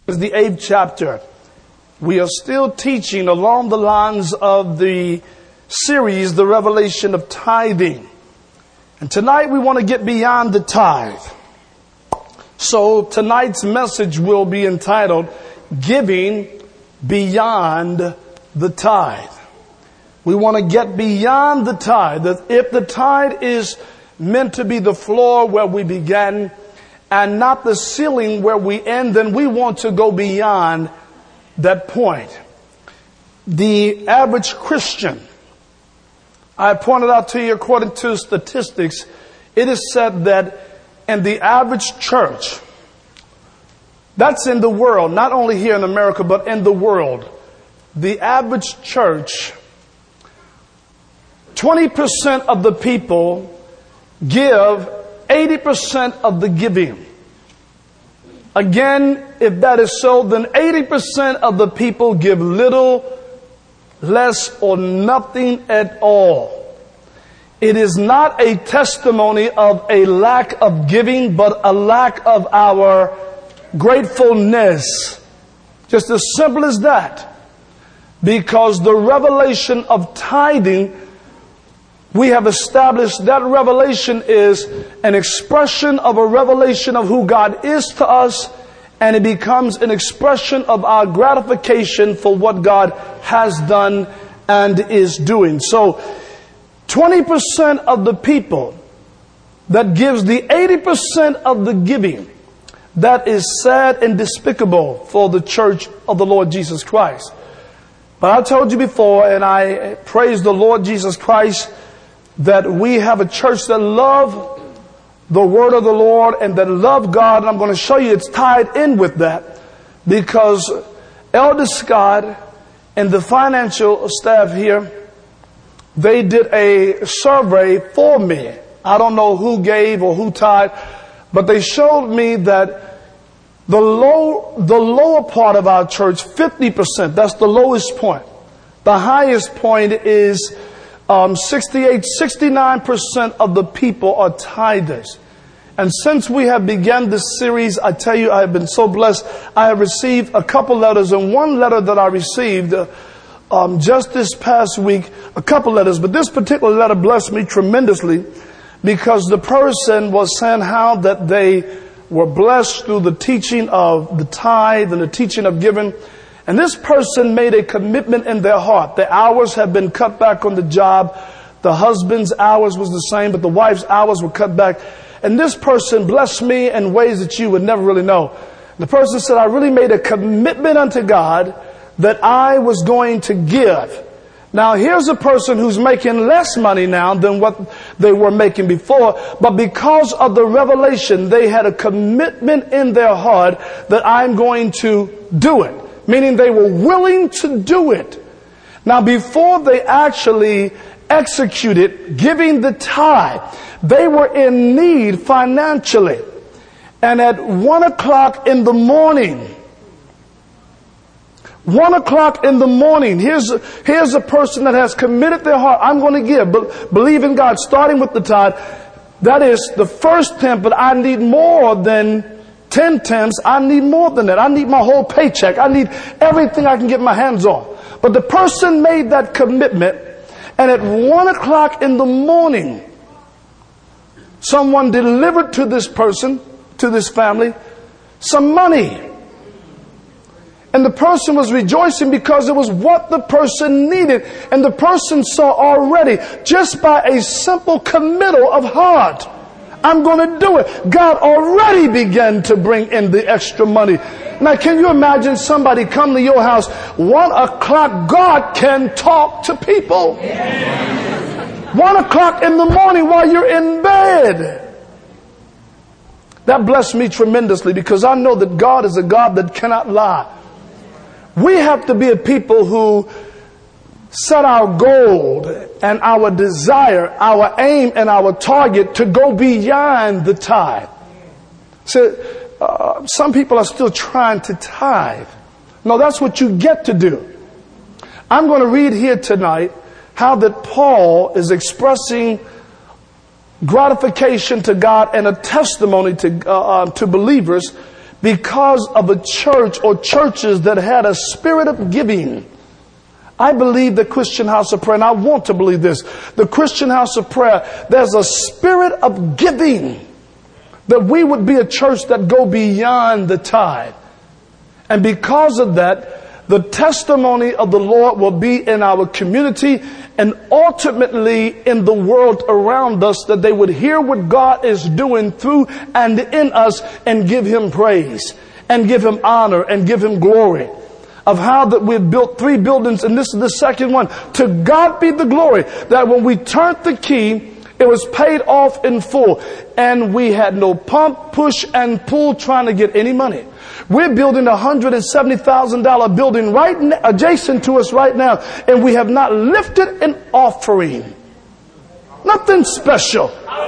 is the 8th chapter. We are still teaching along the lines of the series, The Revelation of Tithing. And tonight we want to get beyond the tithe. So tonight's message will be entitled, Giving Beyond the Tithe. We want to get beyond the tithe. If the tithe is meant to be the floor where we begin and not the ceiling where we end, then we want to go beyond that point. The average Christian, I pointed out to you according to statistics, it is said that in the average church, that's in the world, not only here in America, but in the world, the average church, 20% of the people give 80% of the giving. Again, if that is so, then 80% of the people give little, less, or nothing at all. It is not a testimony of a lack of giving, but a lack of our gratefulness. Just as simple as that. Because the revelation of tithing, we have established that revelation is an expression of a revelation of who God is to us, and it becomes an expression of our gratification for what God has done and is doing. So 20% of the people that gives the 80% of the giving, that is sad and despicable for the church of the Lord Jesus Christ. But I told you before, and I praise the Lord Jesus Christ, that we have a church that love the word of the Lord and that love God. And I'm going to show you it's tied in with that, because Elder Scott and the financial staff here, they did a survey for me. I don't know who gave or who tied, but they showed me that the lower part of our church, 50%, that's the lowest point. The highest point is 69% of the people are tithers. And since we have begun this series, I tell you, I have been so blessed. I have received a couple letters, and one letter that I received just this past week, a couple letters, but this particular letter blessed me tremendously, because the person was saying how that they were blessed through the teaching of the tithe and the teaching of giving. And this person made a commitment in their heart. The hours have been cut back on the job. The husband's hours was the same, but the wife's hours were cut back. And this person blessed me in ways that you would never really know. The person said, I really made a commitment unto God that I was going to give. Now, here's a person who's making less money now than what they were making before. But because of the revelation, they had a commitment in their heart that I'm going to do it. Meaning they were willing to do it. Now, before they actually executed giving the tithe, they were in need financially. And at 1 o'clock in the morning, here's a person that has committed their heart. I'm going to give, but believe in God, starting with the tithe. That is the first tenth, but I need more than 10 tenths. I need more than that. I need my whole paycheck. I need everything I can get my hands on. But the person made that commitment, and at 1 o'clock in the morning, someone delivered to this person, to this family, some money. And the person was rejoicing because it was what the person needed. And the person saw already, just by a simple committal of heart, I'm going to do it. God already began to bring in the extra money. Now, can you imagine somebody come to your house, 1 o'clock, God can talk to people. 1 o'clock in the morning while you're in bed. That blessed me tremendously, because I know that God is a God that cannot lie. We have to be a people who set our goal and our desire, our aim and our target to go beyond the tithe. So, some people are still trying to tithe. No, that's what you get to do. I'm going to read here tonight how that Paul is expressing gratification to God and a testimony to believers because of a church or churches that had a spirit of giving. I believe the Christian House of Prayer, and I want to believe this, the Christian House of Prayer, there's a spirit of giving, that we would be a church that go beyond the tithe. And because of that, the testimony of the Lord will be in our community and ultimately in the world around us, that they would hear what God is doing through and in us and give Him praise and give Him honor and give Him glory. Of how that we've built 3 buildings and this is the second one. To God be the glory that when we turned the key, it was paid off in full. And we had no pump, push, and pull trying to get any money. We're building a $170,000 building adjacent to us right now. And we have not lifted an offering. Nothing special.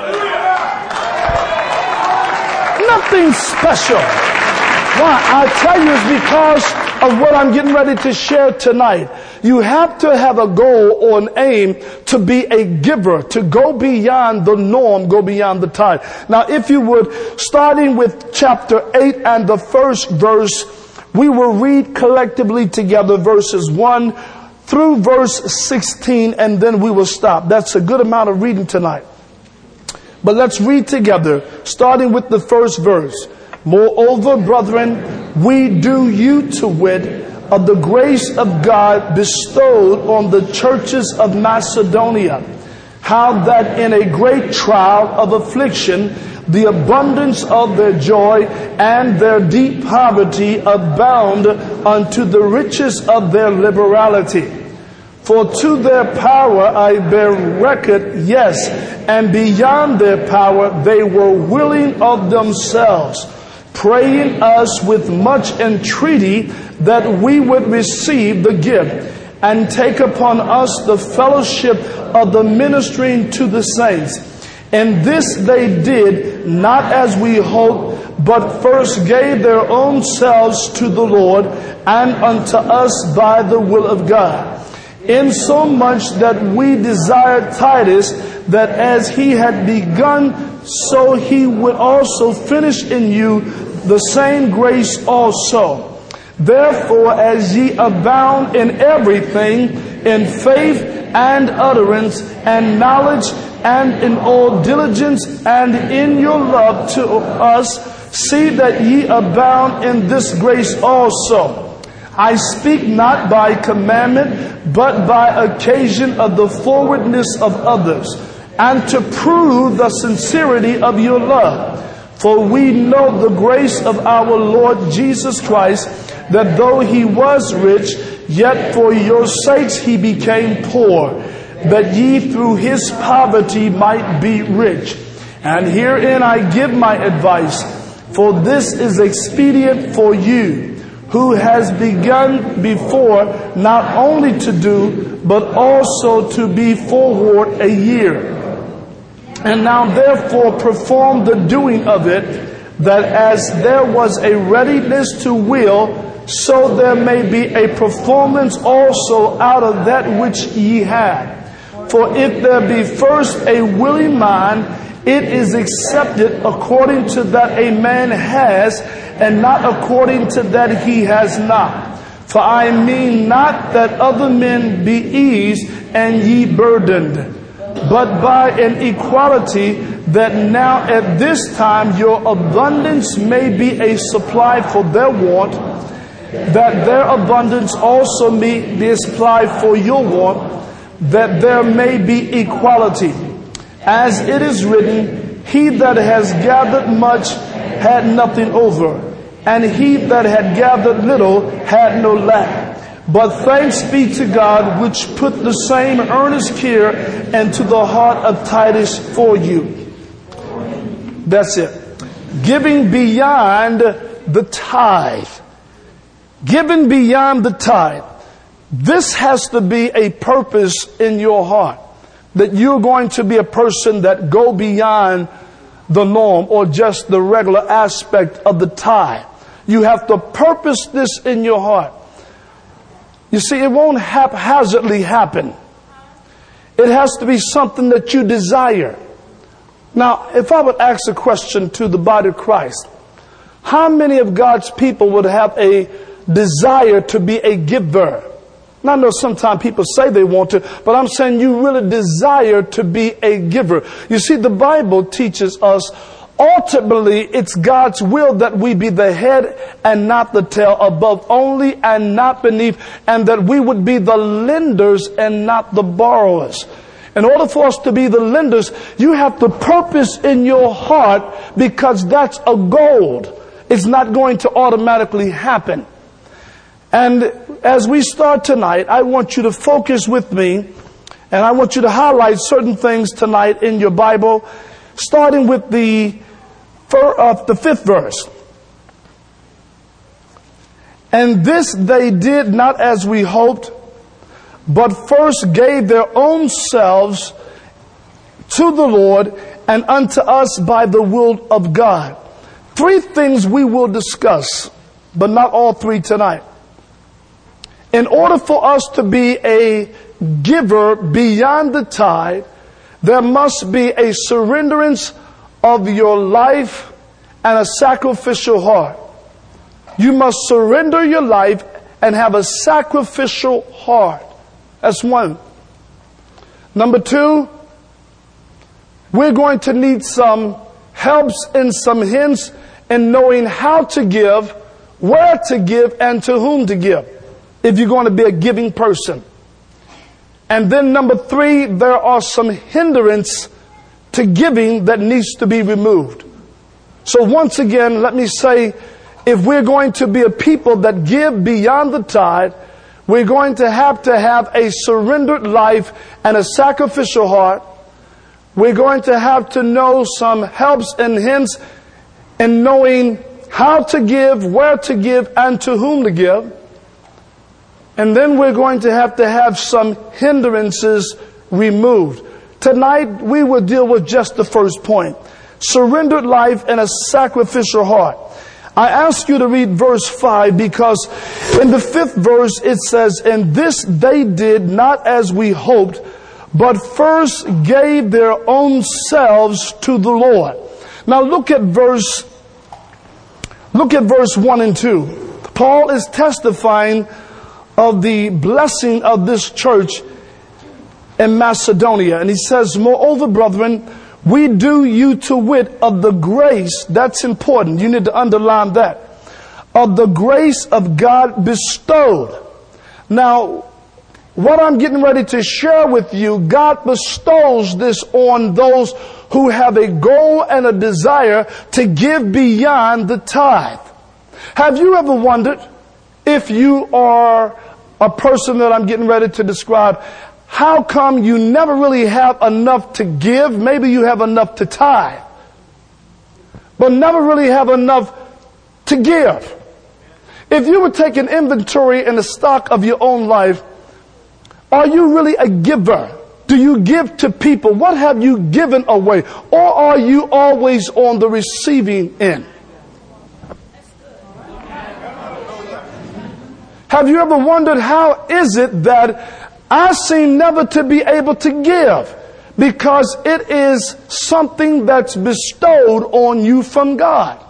Nothing special. Why? I tell you it's because of what I'm getting ready to share tonight. You have to have a goal or an aim to be a giver, to go beyond the norm, go beyond the tithe. Now, if you would, starting with chapter 8 and the first verse, we will read collectively together verses 1 through verse 16, and then we will stop. That's a good amount of reading tonight. But let's read together, starting with the first verse. Moreover, brethren, we do you to wit of the grace of God bestowed on the churches of Macedonia, how that in a great trial of affliction, the abundance of their joy and their deep poverty abound unto the riches of their liberality. For to their power I bear record, yes, and beyond their power they were willing of themselves, praying us with much entreaty that we would receive the gift and take upon us the fellowship of the ministering to the saints. And this they did not as we hoped, but first gave their own selves to the Lord and unto us by the will of God. Insomuch that we desired Titus, that as he had begun, so he would also finish in you the same grace also. Therefore, as ye abound in everything, in faith and utterance and knowledge and in all diligence and in your love to us, see that ye abound in this grace also. I speak not by commandment, but by occasion of the forwardness of others, and to prove the sincerity of your love. For we know the grace of our Lord Jesus Christ, that though he was rich, yet for your sakes he became poor, that ye through his poverty might be rich. And herein I give my advice, for this is expedient for you, who has begun before not only to do, but also to be forward a year. And now therefore perform the doing of it, that as there was a readiness to will, so there may be a performance also out of that which ye have. For if there be first a willing mind, it is accepted according to that a man has, and not according to that he has not. For I mean not that other men be eased and ye burdened, but by an equality, that now at this time your abundance may be a supply for their want, that their abundance also may be a supply for your want, that there may be equality. As it is written, he that has gathered much had nothing over, and he that had gathered little had no lack. But thanks be to God, which put the same earnest care into the heart of Titus for you. That's it. Giving beyond the tithe. Giving beyond the tithe. This has to be a purpose in your heart. That you're going to be a person that go beyond the norm or just the regular aspect of the tithe. You have to purpose this in your heart. You see, it won't haphazardly happen. It has to be something that you desire. Now, if I would ask a question to the body of Christ, How many of God's people would have a desire to be a giver? Now, I know sometimes people say they want to, but I'm saying you really desire to be a giver. You see, the Bible teaches us ultimately it's God's will that we be the head and not the tail, above only and not beneath, and that we would be the lenders and not the borrowers. In order for us to be the lenders, you have to purpose in your heart, because that's a goal. It's not going to automatically happen. And as we start tonight, I want you to focus with me, and I want you to highlight certain things tonight in your Bible, starting with the 5th verse. And this they did not as we hoped, but first gave their own selves to the Lord and unto us by the will of God. 3 things we will discuss, but not all 3 tonight. In order for us to be a giver beyond the tithe, there must be a surrenderance of your life and a sacrificial heart. You must surrender your life and have a sacrificial heart. That's 1. Number 2, we're going to need some helps and some hints in knowing how to give, where to give, and to whom to give, if you're going to be a giving person. And then number 3, there are some hindrance to giving that needs to be removed. So once again, let me say, if we're going to be a people that give beyond the tithe, we're going to have a surrendered life and a sacrificial heart. We're going to have to know some helps and hints in knowing how to give, where to give, and to whom to give. And then we're going to have some hindrances removed. Tonight, we will deal with just the first point. Surrendered life and a sacrificial heart. I ask you to read verse 5, because in the 5th verse it says, and this they did not as we hoped, but first gave their own selves to the Lord. Now look at verse 1 and 2. Paul is testifying of the blessing of this church in Macedonia. And he says, moreover, brethren, we do you to wit of the grace. That's important. You need to underline that. Of the grace of God bestowed. Now, what I'm getting ready to share with you, God bestows this on those who have a goal and a desire to give beyond the tithe. Have you ever wondered, if you are a person that I'm getting ready to describe, how come you never really have enough to give? Maybe you have enough to tithe, but never really have enough to give. If you would take an inventory and a stock of your own life, are you really a giver? Do you give to people? What have you given away? Or are you always on the receiving end? Have you ever wondered, how is it that I seem never to be able to give? Because it is something that's bestowed on you from God.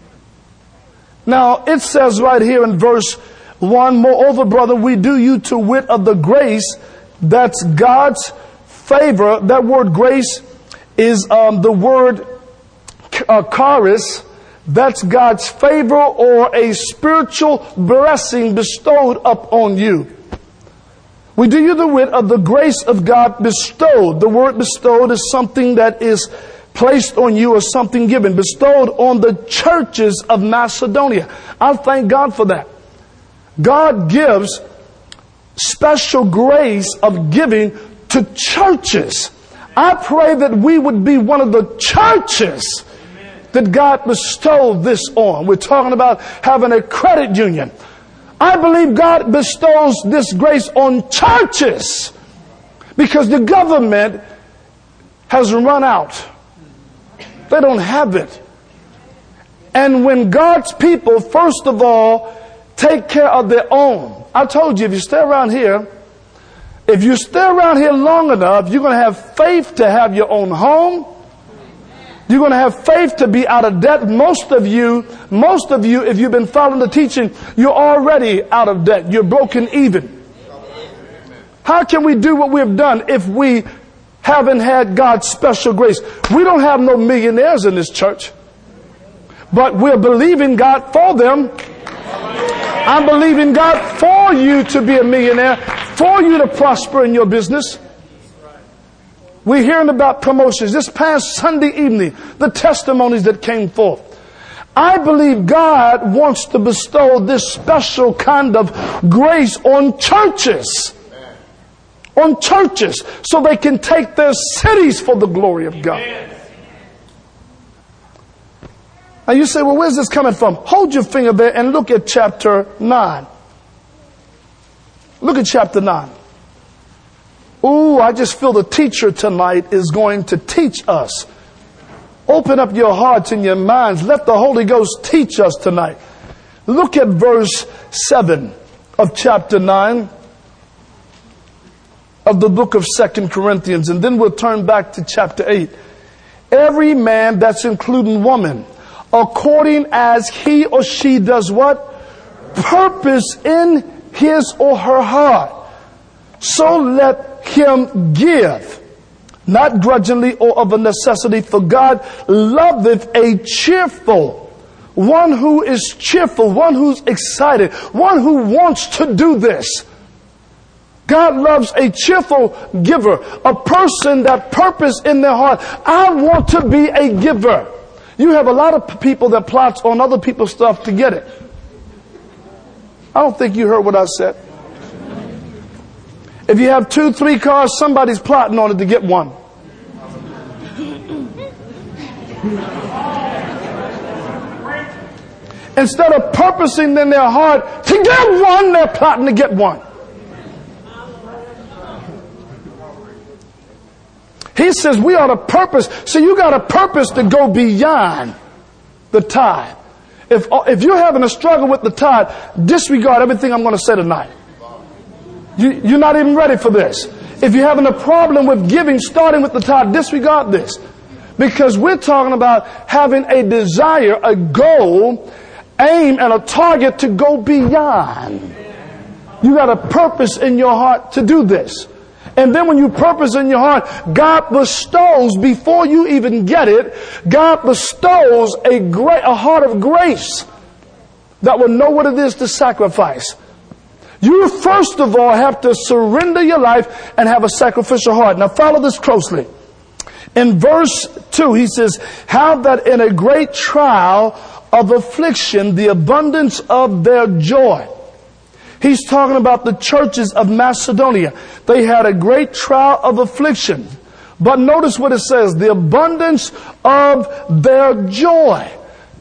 Now, it says right here in verse 1, moreover, brother, we do you to wit of the grace, that's God's favor. That word grace is the word charis. That's God's favor or a spiritual blessing bestowed upon you. We do you the wit of the grace of God bestowed. The word bestowed is something that is placed on you or something given. Bestowed on the churches of Macedonia. I thank God for that. God gives special grace of giving to churches. I pray that we would be one of the churches that God bestowed this on. We're talking about having a credit union. I believe God bestows this grace on churches because the government has run out. They don't have it. And when God's people, first of all, take care of their own. I told you, if you stay around here long enough, you're going to have faith to have your own home. You're going to have faith to be out of debt. Most of you, if you've been following the teaching, you're already out of debt. You're broken even. How can we do what we've done if we haven't had God's special grace? We don't have no millionaires in this church, but we're believing God for them. I'm believing God for you to be a millionaire, for you to prosper in your business. We're hearing about promotions. This past Sunday evening, the testimonies that came forth. I believe God wants to bestow this special kind of grace on churches. On churches, so they can take their cities for the glory of God. Now you say, well, where's this coming from? Hold your finger there and look at chapter 9. Look at chapter 9. Ooh, I just feel the teacher tonight is going to teach us. Open up your hearts and your minds. Let the Holy Ghost teach us tonight. Look at verse 7 of chapter 9 of the book of 2 Corinthians. And then we'll turn back to chapter 8. Every man, that's including woman, according as he or she does what? Purpose in his or her heart. So let him give, not grudgingly or of a necessity, for God loveth a cheerful, one who is cheerful, one who's excited, one who wants to do this. God loves a cheerful giver, a person that purpose in their heart. I want to be a giver. You have a lot of people that plots on other people's stuff to get it. I don't think you heard what I said. If you have 2, 3 cars, somebody's plotting on it to get one. Instead of purposing in their heart to get one, they're plotting to get one. He says we ought to purpose. So you got a purpose to go beyond the tithe. If you're having a struggle with the tithe, disregard everything I'm going to say tonight. You're not even ready for this. If you're having a problem with giving, starting with the tithe, disregard this. Because we're talking about having a desire, a goal, aim, and a target to go beyond. You got a purpose in your heart to do this. And then when you purpose in your heart, God bestows, before you even get it, God bestows a heart of grace that will know what it is to sacrifice. You first of all have to surrender your life and have a sacrificial heart. Now follow this closely. In verse 2, he says, how that in a great trial of affliction, the abundance of their joy. He's talking about the churches of Macedonia. They had a great trial of affliction. But notice what it says, the abundance of their joy.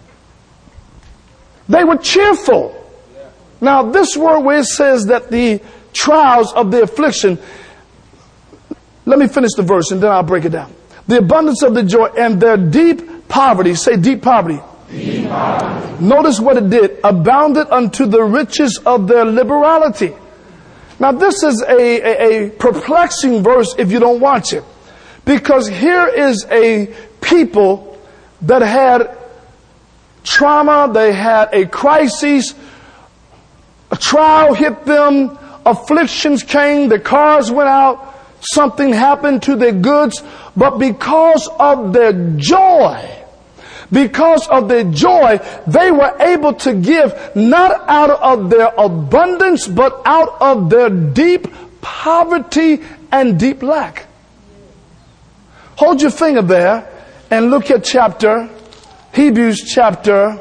They were cheerful. Now this word where it says that the trials of the affliction, let me finish the verse and then I'll break it down. The abundance of the joy and their deep poverty, say deep poverty. Deep poverty. Notice what it did, abounded unto the riches of their liberality. Now this is a perplexing verse if you don't watch it. Because here is a people that had trauma, they had a crisis, a trial hit them, afflictions came, the cars went out, something happened to their goods, but because of their joy, they were able to give not out of their abundance, but out of their deep poverty and deep lack. Hold your finger there and look at Hebrews chapter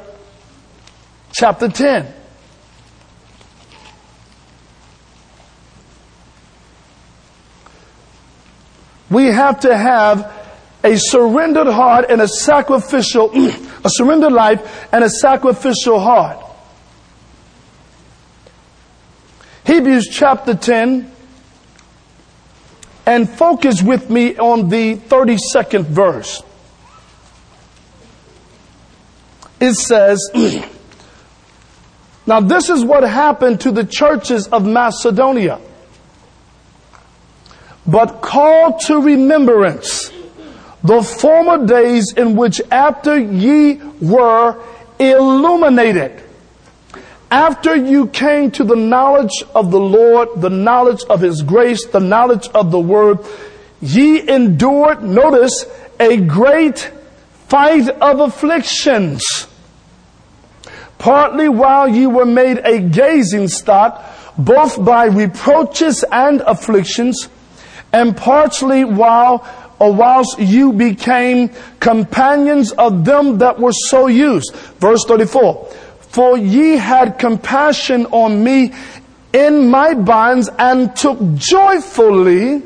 10. We have to have a surrendered heart and a surrendered life and a sacrificial heart. Hebrews chapter 10, and focus with me on the 32nd verse. It says, now this is what happened to the churches of Macedonia. But call to remembrance the former days in which after ye were illuminated, after you came to the knowledge of the Lord, the knowledge of His grace, the knowledge of the Word, ye endured, notice, a great fight of afflictions, partly while ye were made a gazing stock, both by reproaches and afflictions, and partly whilst you became companions of them that were so used. Verse 34. For ye had compassion on me in my bonds, and took joyfully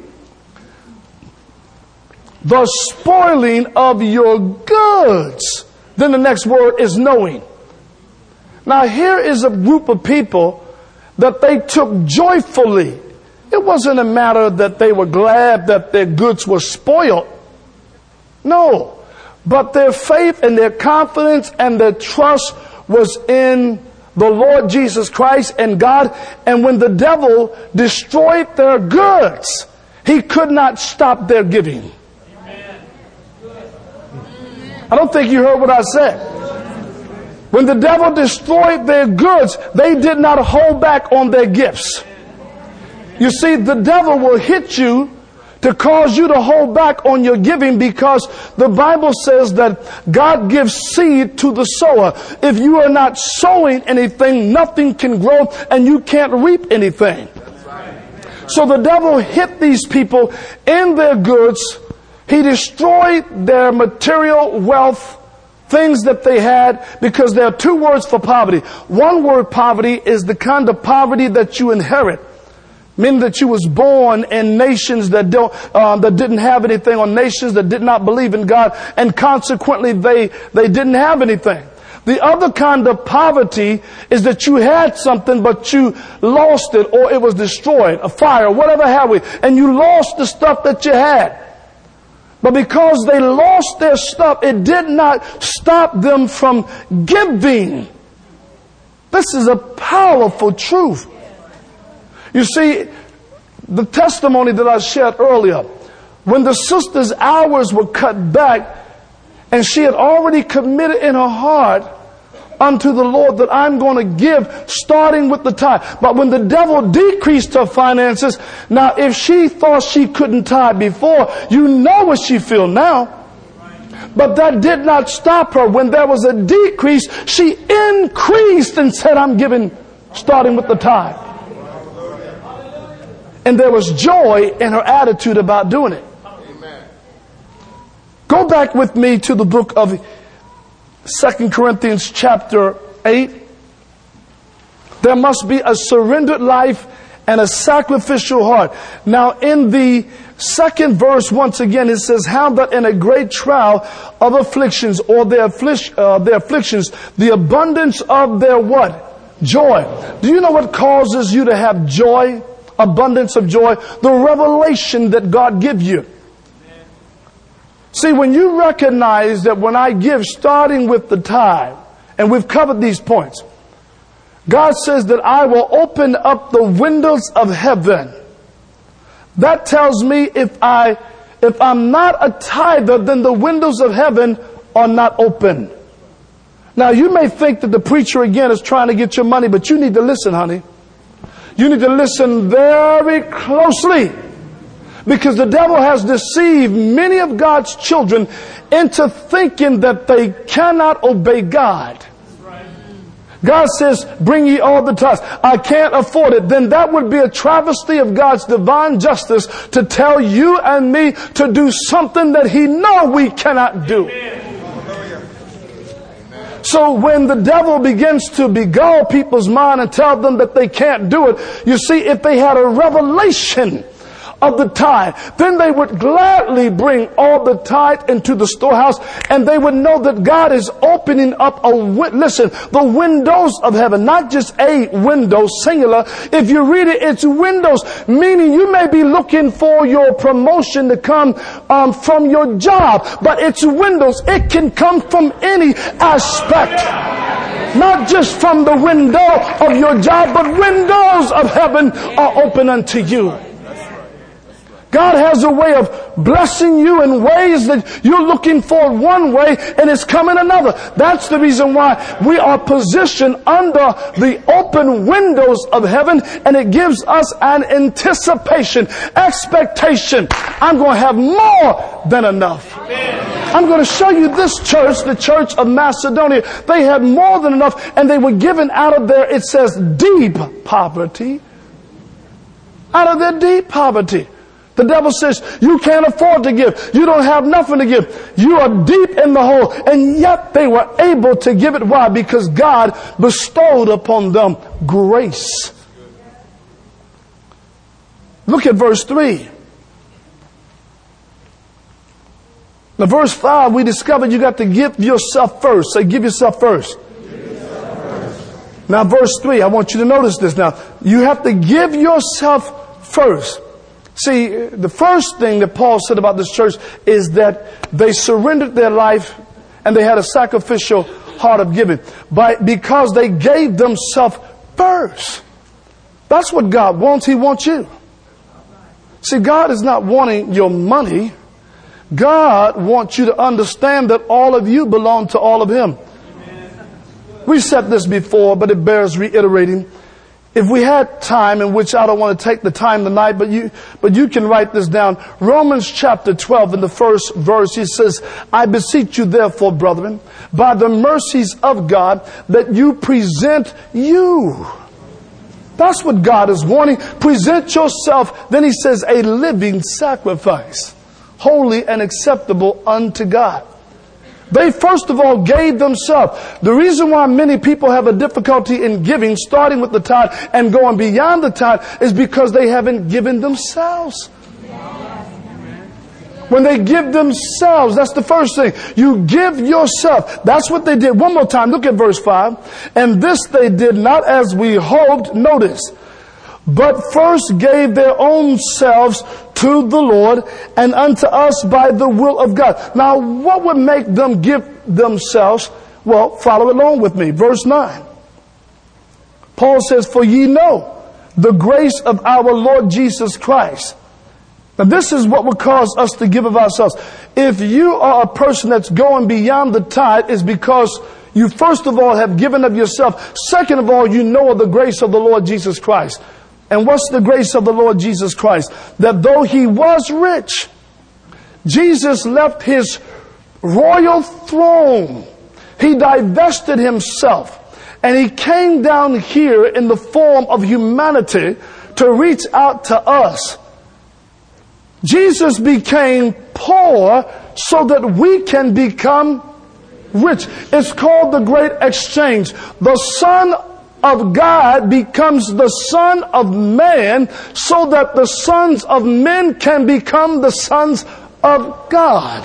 the spoiling of your goods. Then the next word is knowing. Now here is a group of people that they took joyfully. It wasn't a matter that they were glad that their goods were spoiled. No. But their faith and their confidence and their trust was in the Lord Jesus Christ and God. And when the devil destroyed their goods, he could not stop their giving. I don't think you heard what I said. When the devil destroyed their goods, they did not hold back on their gifts. You see, the devil will hit you to cause you to hold back on your giving, because the Bible says that God gives seed to the sower. If you are not sowing anything, nothing can grow and you can't reap anything. So the devil hit these people in their goods. He destroyed their material wealth, things that they had, because there are two words for poverty. One word, poverty, is the kind of poverty that you inherit. Meaning that you was born in nations that didn't have anything, or nations that did not believe in God, and consequently they didn't have anything. The other kind of poverty is that you had something but you lost it, or it was destroyed, a fire, whatever have we, and you lost the stuff that you had. But because they lost their stuff, it did not stop them from giving. This is a powerful truth. You see, the testimony that I shared earlier, when the sister's hours were cut back, and she had already committed in her heart unto the Lord that I'm going to give, starting with the tithe. But when the devil decreased her finances, now if she thought she couldn't tithe before, you know what she feel now. But that did not stop her. When there was a decrease, she increased and said, I'm giving, starting with the tithe. And there was joy in her attitude about doing it. Amen. Go back with me to the book of 2 Corinthians chapter 8. There must be a surrendered life and a sacrificial heart. Now in the second verse, once again, it says, how that in a great trial of afflictions, or their afflictions, the abundance of their what? Joy. Do you know what causes you to have joy? Abundance of joy, the revelation that God gives you. See, when you recognize that when I give, starting with the tithe, and we've covered these points, God says that I will open up the windows of heaven. That tells me if I'm not a tither, then the windows of heaven are not open. Now you may think that the preacher again is trying to get your money, but you need to listen, honey. You need to listen very closely, because the devil has deceived many of God's children into thinking that they cannot obey God. God says, bring ye all the tithes. I can't afford it. Then that would be a travesty of God's divine justice to tell you and me to do something that He knows we cannot do. So when the devil begins to beguile people's mind and tell them that they can't do it, you see, if they had a revelation of the tithe, then they would gladly bring all the tithe into the storehouse, and they would know that God is opening up the windows of heaven, not just a window, singular. If you read it, it's windows, meaning you may be looking for your promotion to come from your job, but it's windows. It can come from any aspect, not just from the window of your job, but windows of heaven are open unto you. God has a way of blessing you in ways that you're looking for one way and it's coming another. That's the reason why we are positioned under the open windows of heaven, and it gives us an anticipation, expectation. I'm going to have more than enough. I'm going to show you this church, the church of Macedonia. They had more than enough, and they were given out of their, it says, deep poverty. Out of their deep poverty. The devil says, you can't afford to give. You don't have nothing to give. You are deep in the hole. And yet they were able to give it. Why? Because God bestowed upon them grace. Look at verse 3. Now verse 5, we discovered you got to give yourself first. Say, give yourself first. Now verse 3, I want you to notice this now. You have to give yourself first. See, the first thing that Paul said about this church is that they surrendered their life and they had a sacrificial heart of giving because they gave themselves first. That's what God wants. He wants you. See, God is not wanting your money. God wants you to understand that all of you belong to all of Him. We've said this before, but it bears reiterating. If we had time, in which I don't want to take the time tonight, but you can write this down. Romans chapter 12 in the first verse, he says, I beseech you therefore, brethren, by the mercies of God, that you present you. That's what God is wanting. Present yourself. Then he says, a living sacrifice, holy and acceptable unto God. They first of all gave themselves. The reason why many people have a difficulty in giving, starting with the tithe and going beyond the tithe, is because they haven't given themselves. When they give themselves, that's the first thing. You give yourself. That's what they did. One more time, look at verse 5. And this they did not as we hoped, notice, but first gave their own selves to the Lord and unto us by the will of God. Now, what would make them give themselves? Well, follow along with me. Verse 9. Paul says, for ye know the grace of our Lord Jesus Christ. Now, this is what would cause us to give of ourselves. If you are a person that's going beyond the tithe, it's because you first of all have given of yourself. Second of all, you know of the grace of the Lord Jesus Christ. And what's the grace of the Lord Jesus Christ? That though He was rich, Jesus left His royal throne. He divested Himself. And He came down here in the form of humanity to reach out to us. Jesus became poor so that we can become rich. It's called the great exchange. The Son of God becomes the Son of Man so that the sons of men can become the sons of God.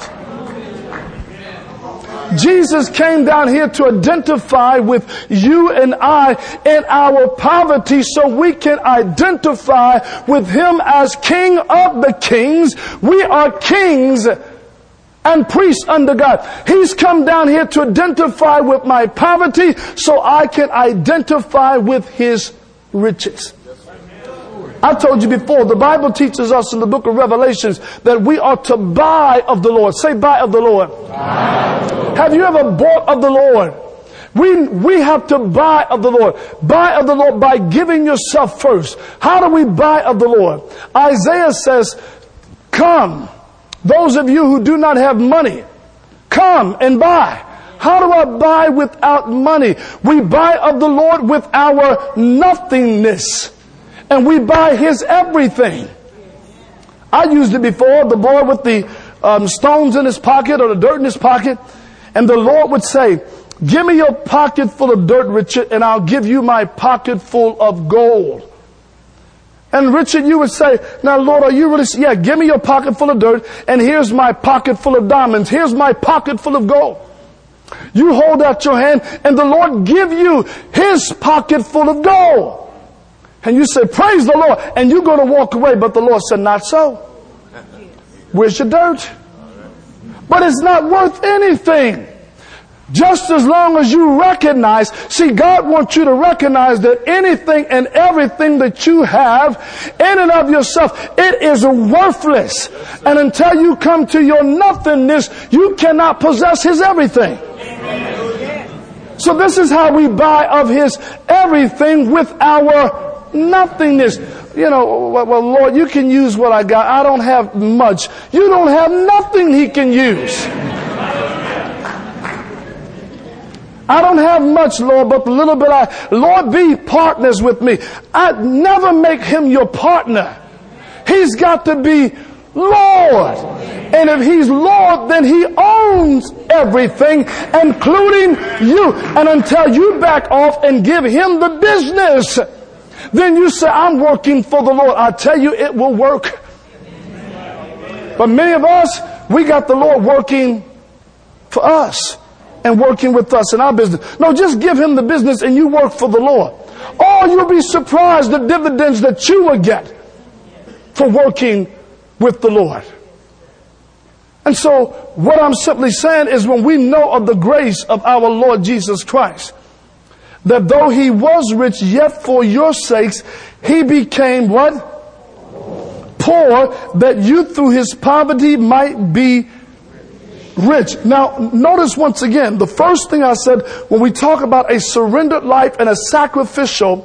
Jesus came down here to identify with you and I in our poverty so we can identify with Him as King of the kings. We are kings and priests under God. He's come down here to identify with my poverty so I can identify with His riches. I told you before, the Bible teaches us in the book of Revelations that we are to buy of the Lord. Say, buy of the Lord. Have you ever bought of the Lord? We have to buy of the Lord. Buy of the Lord by giving yourself first. How do we buy of the Lord? Isaiah says, come. Those of you who do not have money, come and buy. How do I buy without money? We buy of the Lord with our nothingness. And we buy His everything. I used it before, the boy with the stones in his pocket or the dirt in his pocket. And the Lord would say, give me your pocket full of dirt, Richard, and I'll give you my pocket full of gold. And Richard, you would say, now Lord, are you really? Yeah, give me your pocket full of dirt, and here's my pocket full of diamonds. Here's my pocket full of gold. You hold out your hand, and the Lord give you His pocket full of gold. And you say, praise the Lord, and you're going to walk away. But the Lord said, not so. Where's your dirt? But it's not worth anything. Just as long as you recognize, see, God wants you to recognize that anything and everything that you have in and of yourself, it is worthless. And until you come to your nothingness, you cannot possess His everything. So this is how we buy of His everything with our nothingness. You know, well, Lord, you can use what I got. I don't have much. You don't have nothing He can use. I don't have much, Lord, but the little bit Lord, be partners with me. I never make Him your partner. He's got to be Lord. And if He's Lord, then He owns everything, including you. And until you back off and give Him the business, then you say, I'm working for the Lord. I tell you, it will work. But many of us, we got the Lord working for us and working with us in our business. No, just give Him the business and you work for the Lord. Oh, you'll be surprised the dividends that you will get for working with the Lord. And so what I'm simply saying is, when we know of the grace of our Lord Jesus Christ, that though He was rich, yet for your sakes He became what? Poor, that you through His poverty might be rich. Now, notice once again, the first thing I said, when we talk about a surrendered life and a sacrificial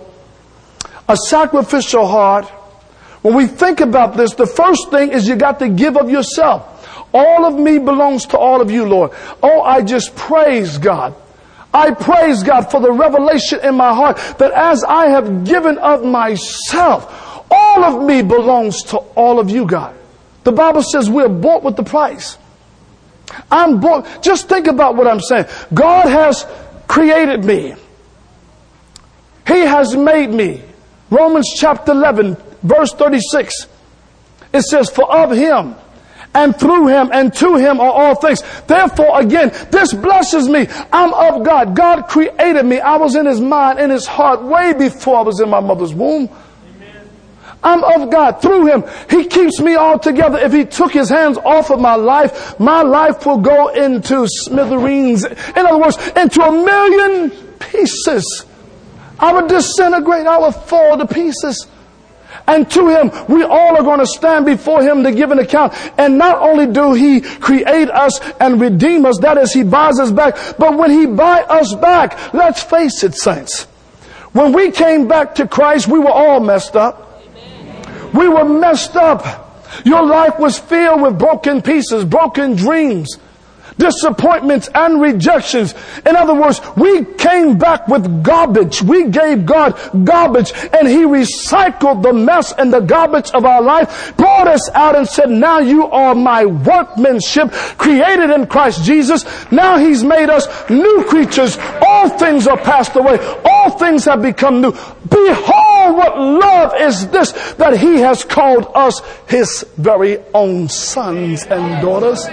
heart, when we think about this, the first thing is you got to give of yourself. All of me belongs to all of you, Lord. Oh, I just praise God. I praise God for the revelation in my heart that as I have given of myself, all of me belongs to all of you, God. The Bible says we're bought with the price. I'm born. Just think about what I'm saying. God has created me. He has made me. Romans chapter 11, verse 36. It says, for of Him and through Him and to Him are all things. Therefore, again, this blesses me. I'm of God. God created me. I was in His mind, in His heart, way before I was in my mother's womb. I'm of God. Through Him, He keeps me all together. If He took His hands off of my life will go into smithereens. In other words, into a million pieces. I would disintegrate. I would fall to pieces. And to Him, we all are going to stand before Him to give an account. And not only do He create us and redeem us, that is, He buys us back. But when He buys us back, let's face it, saints, when we came back to Christ, we were all messed up. We were messed up. Your life was filled with broken pieces, broken dreams, disappointments and rejections. In other words, we came back with garbage. We gave God garbage, and He recycled the mess and the garbage of our life, brought us out and said, now you are my workmanship, created in Christ Jesus. Now He's made us new creatures. All things are passed away. All things have become new. Behold, what love is this, that He has called us His very own sons and daughters.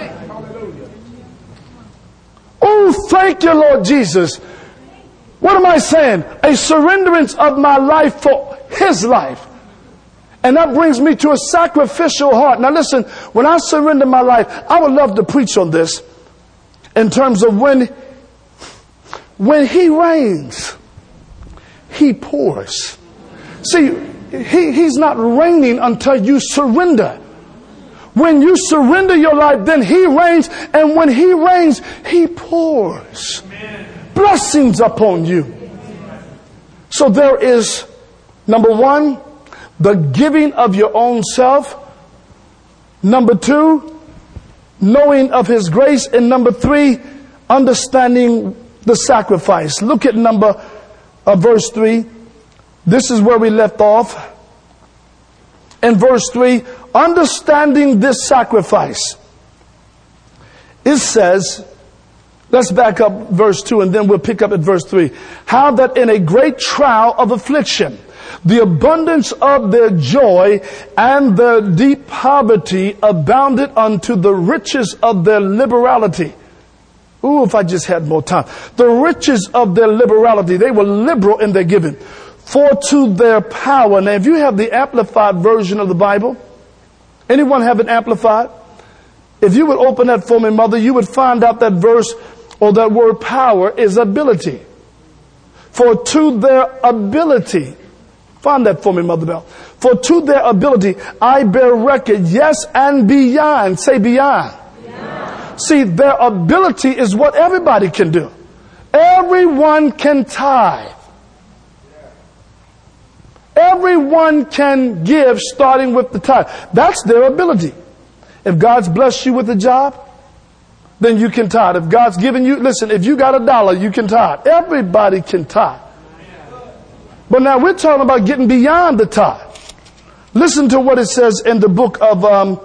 Oh, thank you, Lord Jesus. What am I saying? A surrenderance of my life for His life. And that brings me to a sacrificial heart. Now listen, when I surrender my life, I would love to preach on this in terms of when He reigns, He pours. See, He's not reigning until you surrender. When you surrender your life, then He reigns. And when He reigns, He pours blessings upon you. So there is, number one, the giving of your own self. Number two, knowing of His grace. And number three, understanding the sacrifice. Look at verse 3. This is where we left off. In verse 3, understanding this sacrifice. It says, let's back up verse 2 and then we'll pick up at verse 3. How that in a great trial of affliction, the abundance of their joy and their deep poverty abounded unto the riches of their liberality. Ooh, if I just had more time. The riches of their liberality. They were liberal in their giving. For to their power. Now, if you have the amplified version of the Bible, anyone have it amplified? If you would open that for me, Mother, you would find out that verse or that word power, is ability. For to their ability, find that for me, Mother Bell. For to their ability, I bear record, yes, and beyond. Say beyond. Beyond. See, their ability is what everybody can do. Everyone can tithe. Everyone can give, starting with the tithe. That's their ability. If God's blessed you with a job, then you can tithe. If God's given you, listen, if you got $1, you can tithe. Everybody can tithe. But now we're talking about getting beyond the tithe. Listen to what it says in the book of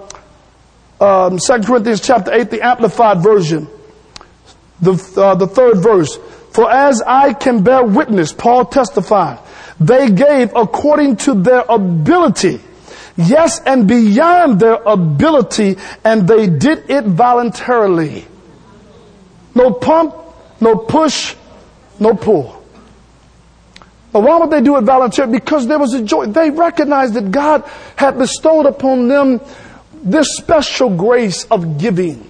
2 Corinthians chapter 8, the Amplified Version. The third verse. For as I can bear witness, Paul testified, they gave according to their ability. Yes, and beyond their ability, and they did it voluntarily. No pump, no push, no pull. But why would they do it voluntarily? Because there was a joy. They recognized that God had bestowed upon them this special grace of giving.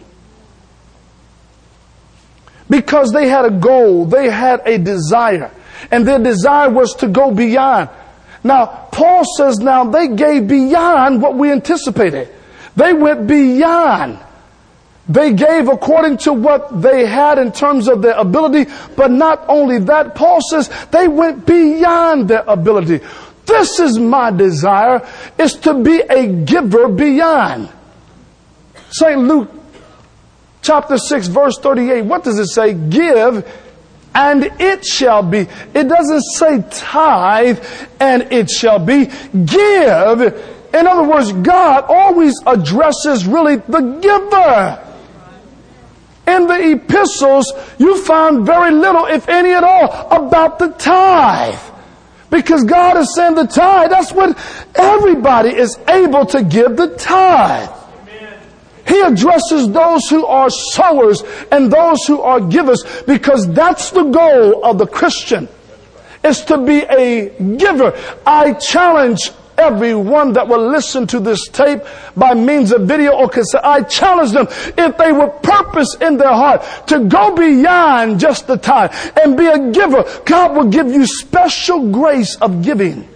Because they had a goal, they had a desire, and their desire was to go beyond. Now, Paul says now they gave beyond what we anticipated. They went beyond. They gave according to what they had in terms of their ability, but not only that, Paul says they went beyond their ability. This is my desire, is to be a giver beyond. St. Luke chapter 6 verse 38, what does it say? Give and it shall be. It doesn't say tithe and it shall be. Give. In other words, God always addresses really the giver. In the epistles, you find very little, if any at all, about the tithe. Because God is saying the tithe, that's what everybody is able to give, the tithe. He addresses those who are sowers and those who are givers, because that's the goal of the Christian, is to be a giver. I challenge everyone that will listen to this tape by means of video or cassette. I challenge them, if they would purpose in their heart to go beyond just the tithe and be a giver, God will give you special grace of giving.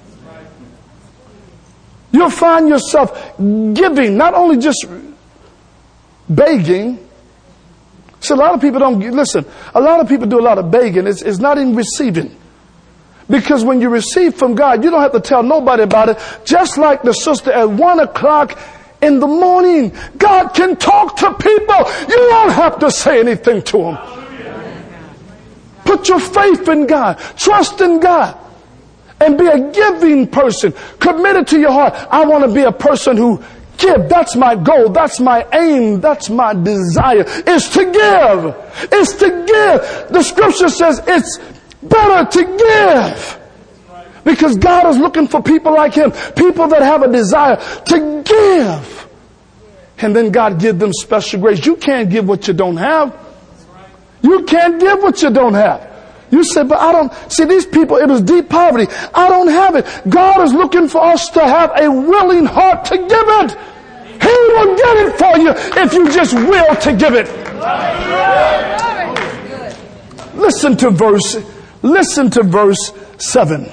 You'll find yourself giving, not only just begging. So a lot of people don't listen. A lot of people do a lot of begging. It's not in receiving. Because when you receive from God, you don't have to tell nobody about it. Just like the sister at 1 o'clock in the morning, God can talk to people. You don't have to say anything to them. Put your faith in God. Trust in God. And be a giving person. Committed to your heart. I want to be a person who give. That's my goal. That's my aim. That's my desire. Is to give. Is to give. The scripture says it's better to give. Because God is looking for people like him. People that have a desire to give. And then God give them special grace. You can't give what you don't have. You can't give what you don't have. You say, but I don't. See, these people, it was deep poverty. I don't have it. God is looking for us to have a willing heart to give it. He will get it for you if you just will to give it. Listen to verse 7.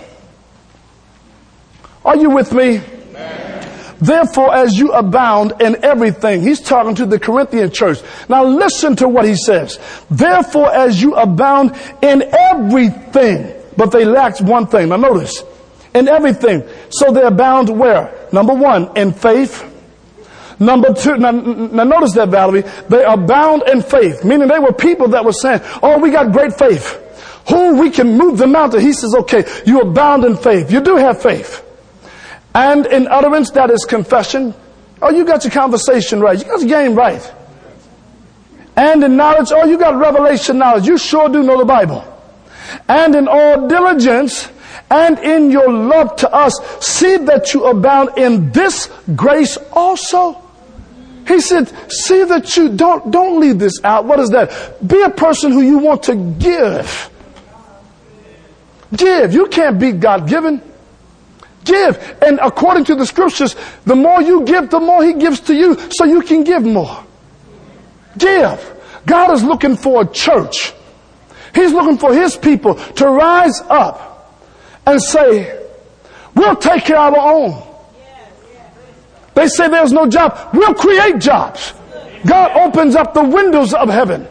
Are you with me? Therefore, as you abound in everything. He's talking to the Corinthian church. Now listen to what he says. Therefore, as you abound in everything. But they lacked one thing. Now notice. In everything. So they abound where? Number 1, in faith. Number 2, now notice that, Valerie. They abound in faith. Meaning they were people that were saying, oh, we got great faith. We can move the mountain. He says, okay, you abound in faith. You do have faith. And in utterance, that is confession. Oh, you got your conversation right. You got your game right. And in knowledge, oh, you got revelation knowledge. You sure do know the Bible. And in all diligence, and in your love to us, see that you abound in this grace also. He said, see that you don't leave this out. What is that? Be a person who you want to give. Give. You can't beat God given. Give. And according to the scriptures, the more you give, the more he gives to you, so you can give more. Give. God is looking for a church. He's looking for His people to rise up and say, we'll take care of our own. They say there's no job. We'll create jobs. God opens up the windows of heaven.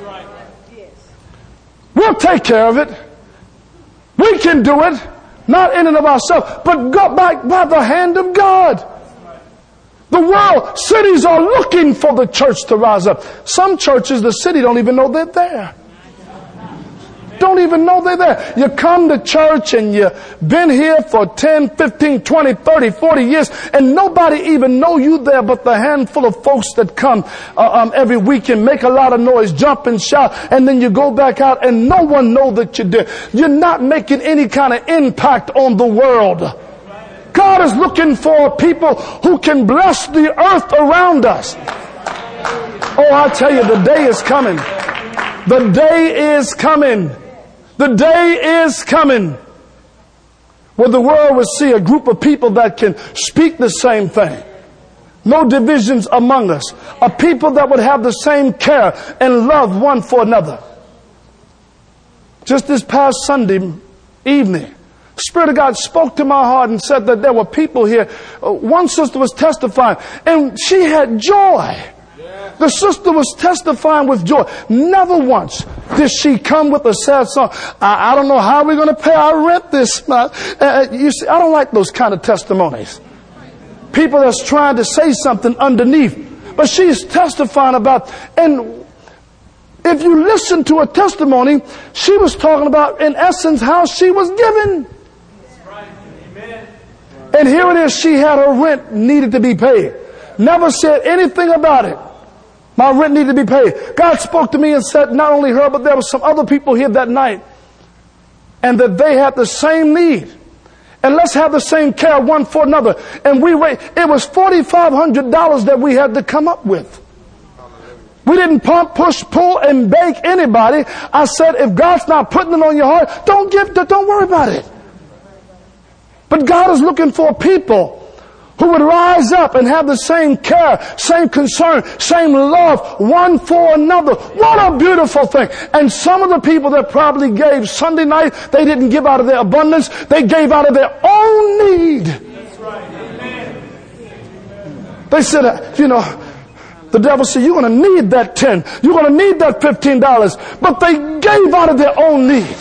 We'll take care of it. We can do it. Not in and of ourselves, but by the hand of God. The world, cities are looking for the church to rise up. Some churches, the city don't even know they're there. Don't even know they're there. You come to church and you've been here for 10, 15, 20, 30, 40 years and nobody even know you there but the handful of folks that come every weekend, make a lot of noise, jump and shout, and then you go back out and no one know that you're there. You're not making any kind of impact on the world. God is looking for people who can bless the earth around us. Oh, I tell you, the day is coming. The day is coming. The day is coming where the world will see a group of people that can speak the same thing. No divisions among us. A people that would have the same care and love one for another. Just this past Sunday evening, the Spirit of God spoke to my heart and said that there were people here. One sister was testifying and she had joy. The sister was testifying with joy. Never once did she come with a sad song. I don't know how we're going to pay our rent this month. You see, I don't like those kind of testimonies. People that's trying to say something underneath. But she's testifying about, and if you listen to her testimony, she was talking about, in essence, how she was given. And here it is, she had her rent needed to be paid. Never said anything about it. My rent needed to be paid. God spoke to me and said not only her, but there were some other people here that night. And that they had the same need. And let's have the same care one for another. And it was $4,500 that we had to come up with. We didn't pump, push, pull, and beg anybody. I said, if God's not putting it on your heart, don't worry about it. But God is looking for people who would rise up and have the same care, same concern, same love, one for another. What a beautiful thing. And some of the people that probably gave Sunday night, they didn't give out of their abundance. They gave out of their own need. That's right. Amen. They said, the devil said, you're going to need that 10. You're going to need that $15. But they gave out of their own need.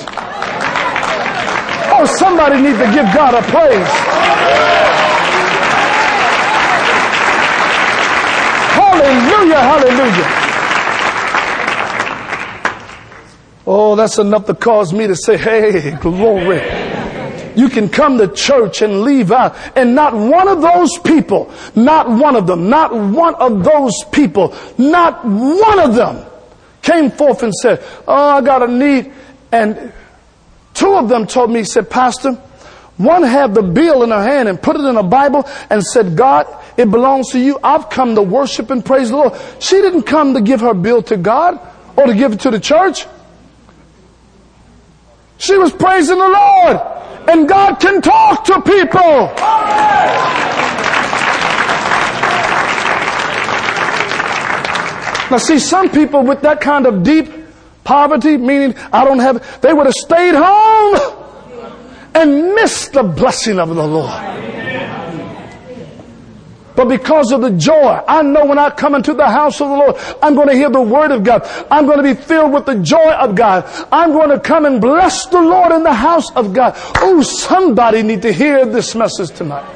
Oh, somebody needs to give God a praise. Hallelujah, hallelujah. Oh, that's enough to cause me to say, hey, glory. You can come to church and leave out, and not one of those people, not one of them, not one of those people, not one of them came forth and said, oh, I got a need. And two of them told me, said, Pastor, one had the bill in her hand and put it in a Bible and said, God, it belongs to you. I've come to worship and praise the Lord. She didn't come to give her bill to God or to give it to the church. She was praising the Lord. And God can talk to people. Now see, some people with that kind of deep poverty, meaning they would have stayed home and missed the blessing of the Lord. But because of the joy, I know when I come into the house of the Lord, I'm going to hear the word of God. I'm going to be filled with the joy of God. I'm going to come and bless the Lord in the house of God. Oh, somebody need to hear this message tonight.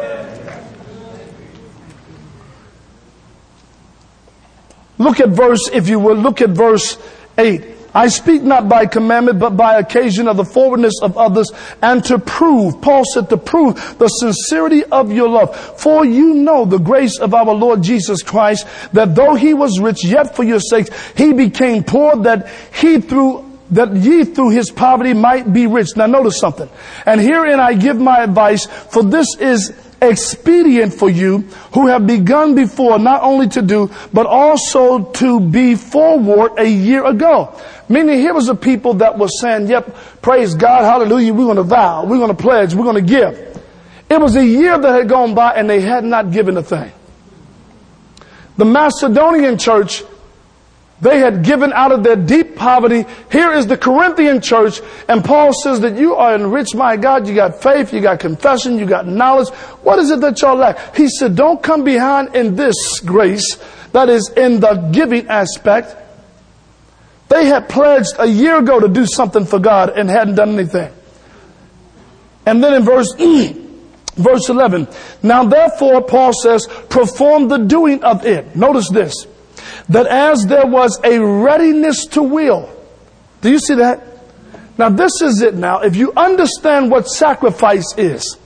Look at verse 8. I speak not by commandment, but by occasion of the forwardness of others, and to prove, Paul said, to prove the sincerity of your love. For you know the grace of our Lord Jesus Christ, that though he was rich, yet for your sakes he became poor, that ye through his poverty might be rich. Now notice something. And herein I give my advice, for this is expedient for you who have begun before, not only to do, but also to be forward a year ago. Meaning here was a people that was saying, yep, praise God, hallelujah, we're going to vow, we're going to pledge, we're going to give. It was a year that had gone by and they had not given a thing. The Macedonian church They had given out of their deep poverty. Here is the Corinthian church, and Paul says that you are enriched, my God. You got faith, you got confession, you got knowledge. What is it that y'all lack? He said, don't come behind in this grace, that is in the giving aspect. They had pledged a year ago to do something for God and hadn't done anything. And then in verse 11, now therefore, Paul says, perform the doing of it. Notice this. That as there was a readiness to will. Do you see that? Now this is it now. If you understand what sacrifice is.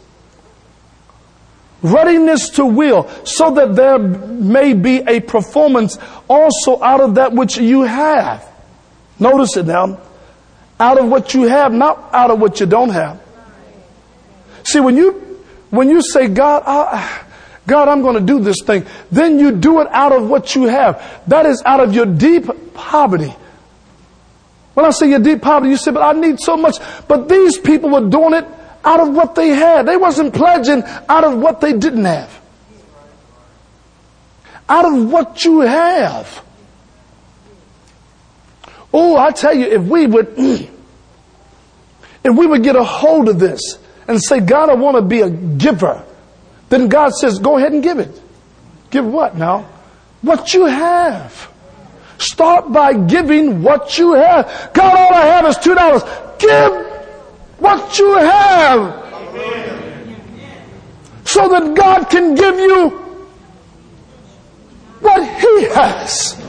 Readiness to will. So that there may be a performance also out of that which you have. Notice it now. Out of what you have, not out of what you don't have. See, when you say, God, I'm going to do this thing, then you do it out of what you have. That is out of your deep poverty. When I say your deep poverty, you say, but I need so much. But these people were doing it out of what they had. They wasn't pledging out of what they didn't have. Out of what you have. Oh, I tell you, if we would get a hold of this and say, God, I want to be a giver. Then God says, go ahead and give it. Give what now? What you have. Start by giving what you have. God, all I have is $2. Give what you have. So that God can give you what He has.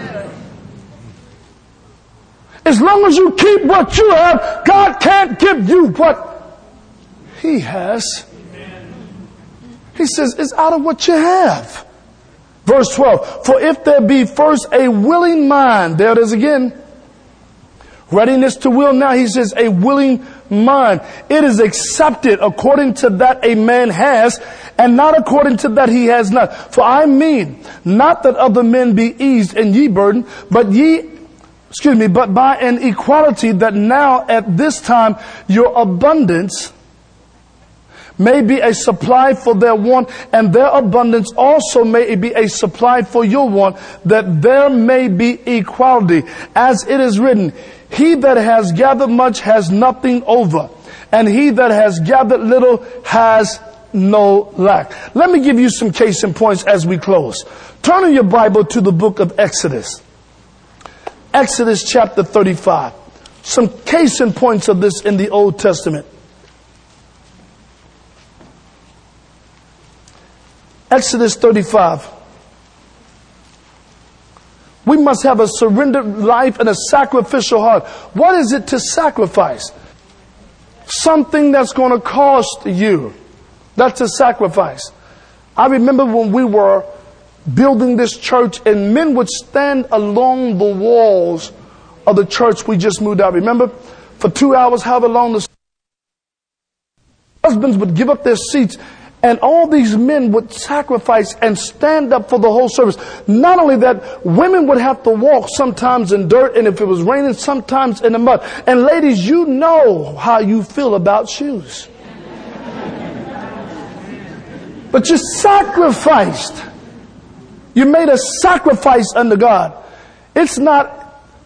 As long as you keep what you have, God can't give you what He has. He says, it's out of what you have. Verse 12, for if there be first a willing mind, there it is again. Readiness to will. Now he says a willing mind. It is accepted according to that a man has, and not according to that he has not. For I mean, not that other men be eased and ye burdened, but by an equality that now at this time your abundance may be a supply for their want, and their abundance also may be a supply for your want, that there may be equality. As it is written, he that has gathered much has nothing over, and he that has gathered little has no lack. Let me give you some case in points as we close. Turn in your Bible to the book of Exodus. Exodus chapter 35. Some case in points of this in the Old Testament. Exodus 35. We must have a surrendered life and a sacrificial heart. What is it to sacrifice? Something that's going to cost you. That's a sacrifice. I remember when we were building this church and men would stand along the walls of the church we just moved out. Remember? For 2 hours, however long the husbands would give up their seats. And all these men would sacrifice and stand up for the whole service. Not only that, women would have to walk sometimes in dirt, and if it was raining, sometimes in the mud. And ladies, you know how you feel about shoes. But you sacrificed. You made a sacrifice unto God. It's not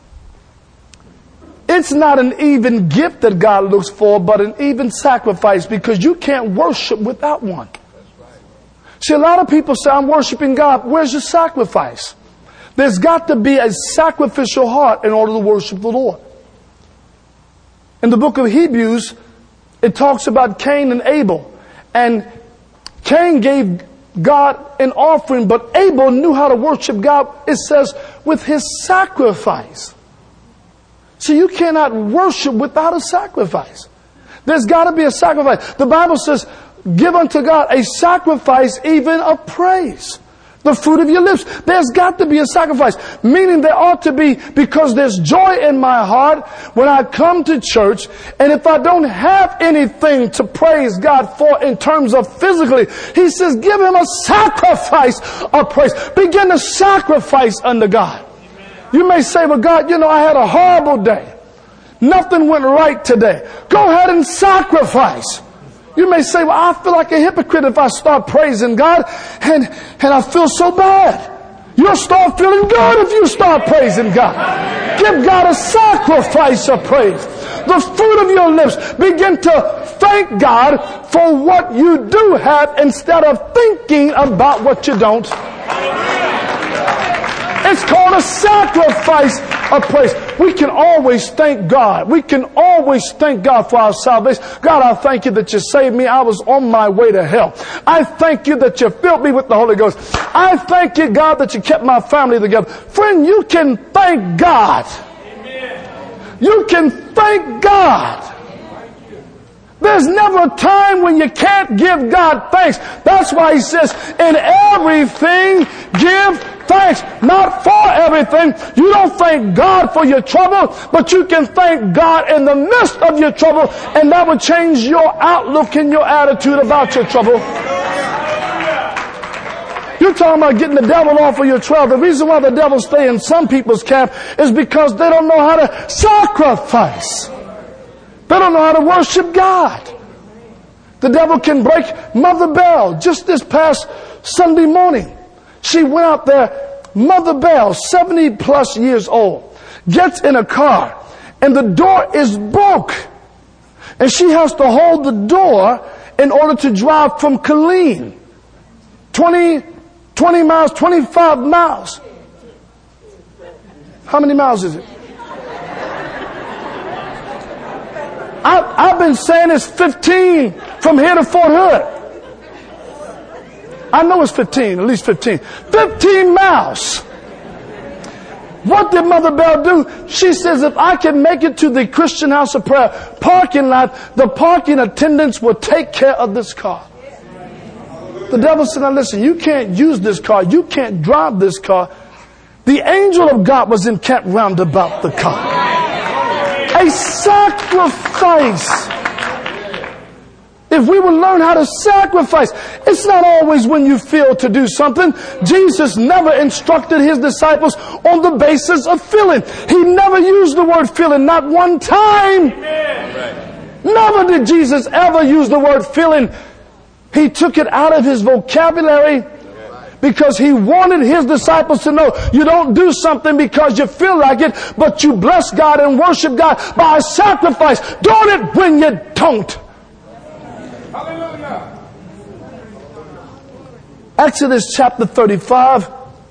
an even gift that God looks for, but an even sacrifice, because you can't worship without one. See, a lot of people say, I'm worshiping God. Where's your sacrifice? There's got to be a sacrificial heart in order to worship the Lord. In the book of Hebrews, it talks about Cain and Abel. And Cain gave God an offering, but Abel knew how to worship God, it says, with his sacrifice. So you cannot worship without a sacrifice. There's got to be a sacrifice. The Bible says, give unto God a sacrifice even of praise. The fruit of your lips. There's got to be a sacrifice. Meaning there ought to be, because there's joy in my heart when I come to church, and if I don't have anything to praise God for in terms of physically, He says give Him a sacrifice of praise. Begin to sacrifice unto God. You may say, well, God, I had a horrible day. Nothing went right today. Go ahead and sacrifice. You may say, well, I feel like a hypocrite if I start praising God and I feel so bad. You'll start feeling good if you start praising God. Give God a sacrifice of praise. The fruit of your lips. Begin to thank God for what you do have instead of thinking about what you don't. It's called a sacrifice of praise. We can always thank God. We can always thank God for our salvation. God, I thank you that you saved me. I was on my way to hell. I thank you that you filled me with the Holy Ghost. I thank you, God, that you kept my family together. Friend, you can thank God. You can thank God. There's never a time when you can't give God thanks. That's why he says, in everything, give thanks. Not for everything. You don't thank God for your trouble, but you can thank God in the midst of your trouble, and that will change your outlook and your attitude about your trouble. You're talking about getting the devil off of your trail. The reason why the devil stays in some people's camp is because they don't know how to sacrifice. They don't know how to worship God. The devil can break Mother Bell. Just this past Sunday morning, she went out there. Mother Bell, 70 plus years old, gets in a car and the door is broke. And she has to hold the door in order to drive from Killeen. 20 miles, 25 miles. How many miles is it? I've been saying it's 15 from here to Fort Hood. I know it's 15, at least 15. 15 miles. What did Mother Bell do? She says, if I can make it to the Christian House of Prayer parking lot, the parking attendants will take care of this car. The devil said, now listen, you can't use this car. You can't drive this car. The angel of God was encamped round about the car. A sacrifice. If we would learn how to sacrifice, it's not always when you feel to do something. Jesus never instructed his disciples on the basis of feeling. He never used the word feeling, not one time. Never did Jesus ever use the word feeling. He took it out of his vocabulary because he wanted his disciples to know you don't do something because you feel like it, but you bless God and worship God by a sacrifice. Doing it when you don't. Hallelujah. Exodus chapter 35.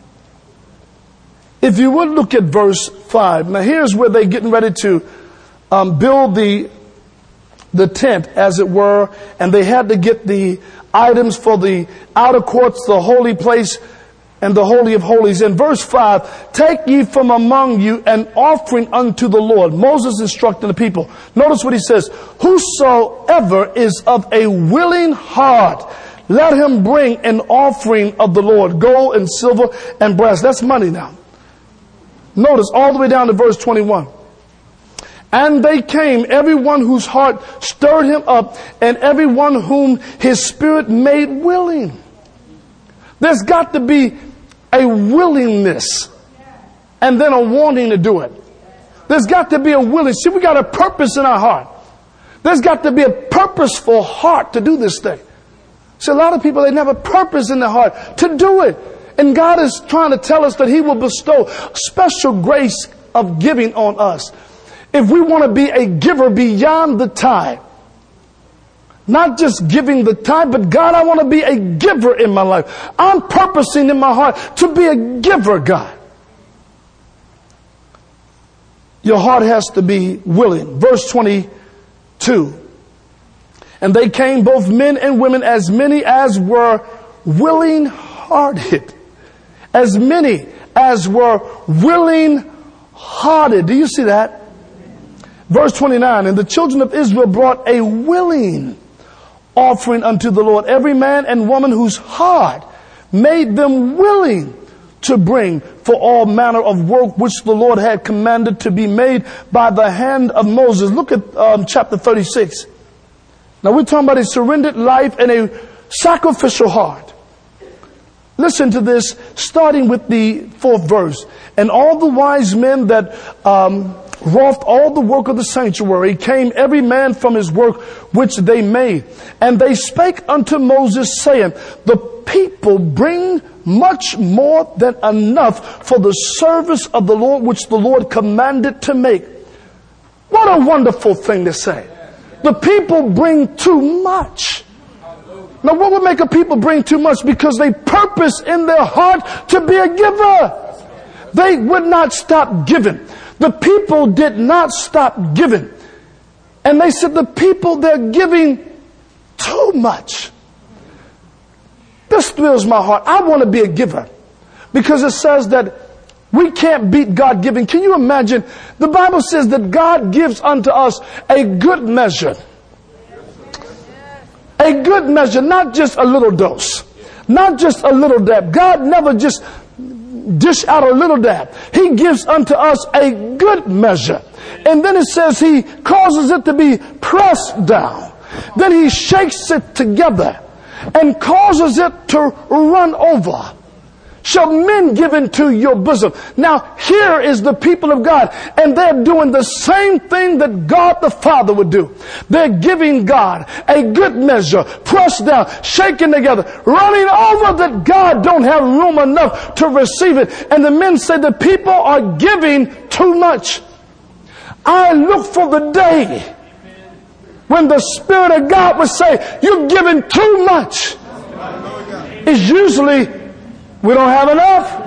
If you would look at verse 5. Now here's where they're getting ready to build the tent, as it were, and they had to get the items for the outer courts, the holy place, and the Holy of Holies. In verse 5, take ye from among you an offering unto the Lord. Moses instructing the people. Notice what he says. Whosoever is of a willing heart, let him bring an offering of the Lord, gold and silver and brass. That's money now. Notice all the way down to verse 21. And they came, everyone whose heart stirred him up, and everyone whom his spirit made willing. There's got to be a willingness and then a wanting to do it. There's got to be a willing. See, we got a purpose in our heart. There's got to be a purposeful heart to do this thing. See, a lot of people, they never purpose in their heart to do it. And God is trying to tell us that he will bestow special grace of giving on us. If we want to be a giver beyond the tithe, not just giving the tithe, but God, I want to be a giver in my life. I'm purposing in my heart to be a giver, God. Your heart has to be willing. Verse 22. And they came, both men and women, as many as were willing-hearted. As many as were willing-hearted. Do you see that? Verse 29, and the children of Israel brought a willing offering unto the Lord, every man and woman whose heart made them willing to bring for all manner of work which the Lord had commanded to be made by the hand of Moses. Look at chapter 36. Now we're talking about a surrendered life and a sacrificial heart. Listen to this, starting with the 4th verse. And all the wise men that wrought all the work of the sanctuary, came every man from his work which they made. And they spake unto Moses, saying, the people bring much more than enough for the service of the Lord, which the Lord commanded to make. What a wonderful thing to say. The people bring too much. Now, what would make a people bring too much? Because they purpose in their heart to be a giver. They would not stop giving. The people did not stop giving. And they said, the people, they're giving too much. This thrills my heart. I want to be a giver. Because it says that we can't beat God giving. Can you imagine? The Bible says that God gives unto us a good measure. A good measure, not just a little dose. Not just a little dab. God never just dish out a little dab. He gives unto us a good measure. And then it says He causes it to be pressed down. Then He shakes it together and causes it to run over. Shall men give into your bosom. Now here is the people of God, and they're doing the same thing that God the Father would do. They're giving God a good measure, pressed down, shaken together, running over, that God don't have room enough to receive it. And the men say the people are giving too much. I look for the day when the Spirit of God would say, you're giving too much. It's usually we don't have enough.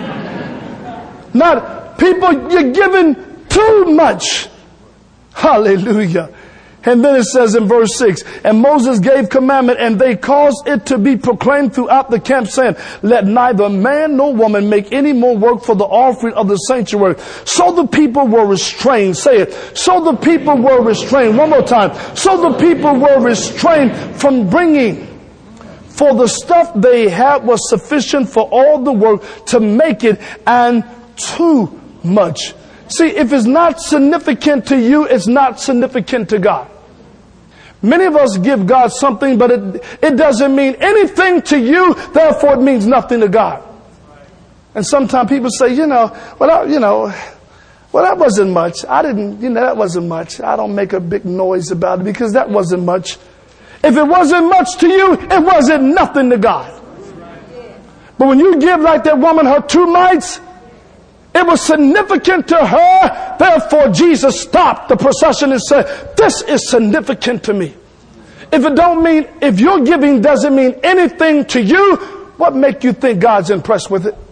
Not people, you're giving too much. Hallelujah. And then it says in verse 6, and Moses gave commandment, and they caused it to be proclaimed throughout the camp, saying, let neither man nor woman make any more work for the offering of the sanctuary. So the people were restrained. Say it. So the people were restrained. One more time. So the people were restrained from bringing. For the stuff they had was sufficient for all the work to make it, and too much. See, if it's not significant to you, it's not significant to God. Many of us give God something, but it doesn't mean anything to you, therefore it means nothing to God. And sometimes people say, that wasn't much. That wasn't much. I don't make a big noise about it because that wasn't much. If it wasn't much to you, it wasn't nothing to God. But when you give like that woman her 2 mites, it was significant to her. Therefore, Jesus stopped the procession and said, this is significant to me. If your giving doesn't mean anything to you, what make you think God's impressed with it?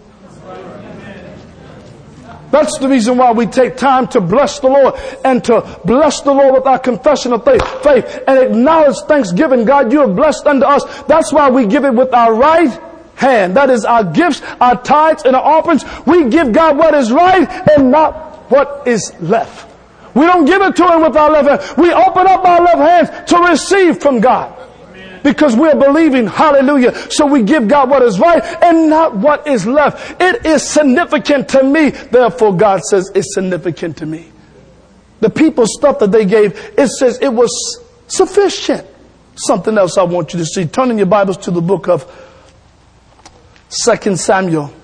That's the reason why we take time to bless the Lord, and to bless the Lord with our confession of faith and acknowledge thanksgiving. God, you have blessed unto us. That's why we give it with our right hand. That is our gifts, our tithes, and our offerings. We give God what is right and not what is left. We don't give it to Him with our left hand. We open up our left hands to receive from God. Because we're believing, hallelujah. So we give God what is right and not what is left. It is significant to me. Therefore, God says it's significant to me. The people's stuff that they gave, it says it was sufficient. Something else I want you to see. Turn in your Bibles to the book of 2 Samuel.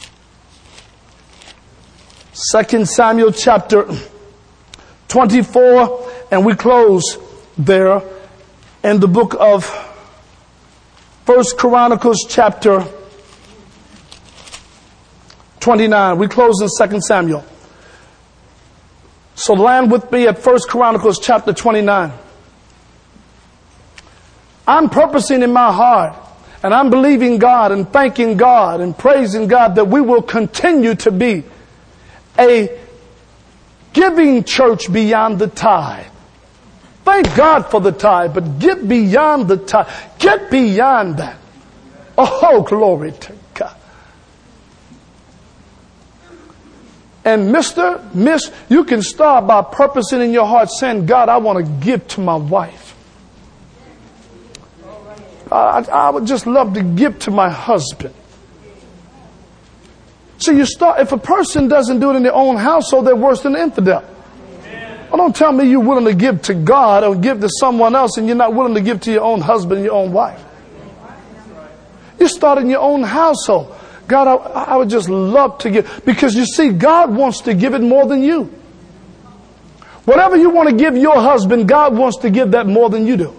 2 Samuel chapter 24. And we close there in the book of 1 Chronicles chapter 29. We close in 2 Samuel. So land with me at 1 Chronicles chapter 29. I'm purposing in my heart, and I'm believing God and thanking God and praising God that we will continue to be a giving church beyond the tithe. Thank God for the tithe, but get beyond the tithe. Get beyond that. Oh, glory to God. And Miss, you can start by purposing in your heart saying, God, I want to give to my wife. I would just love to give to my husband. So you start, if a person doesn't do it in their own household, they're worse than an infidel. Well, don't tell me you're willing to give to God or give to someone else and you're not willing to give to your own husband and your own wife. You start in your own household. God, I would just love to give. Because you see, God wants to give it more than you. Whatever you want to give your husband, God wants to give that more than you do.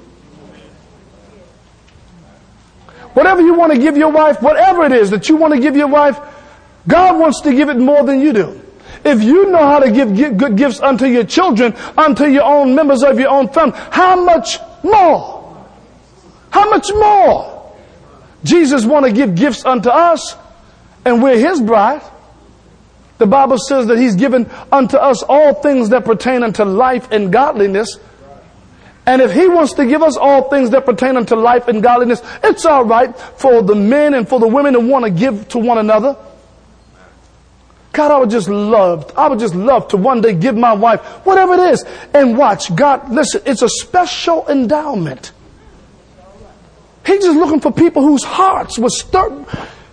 Whatever you want to give your wife, whatever it is that you want to give your wife, God wants to give it more than you do. If you know how to give good gifts unto your children, unto your own members of your own family, how much more? How much more? Jesus wants to give gifts unto us, and we're His bride. The Bible says that He's given unto us all things that pertain unto life and godliness. And if He wants to give us all things that pertain unto life and godliness, it's all right for the men and for the women to want to give to one another. God, I would just love to one day give my wife whatever it is. And watch, God, listen, it's a special endowment. He's just looking for people whose hearts would stir them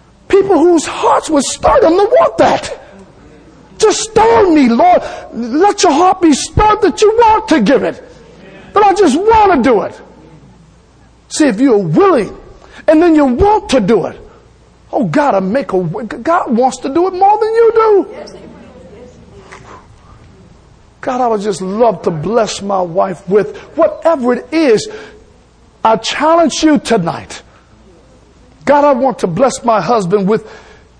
to want that. Just stir me, Lord. Let your heart be stirred that you want to give it. That I just want to do it. See, if you're willing and then you want to do it, oh, God wants to do it more than you do. God, I would just love to bless my wife with whatever it is. I challenge you tonight. God, I want to bless my husband with,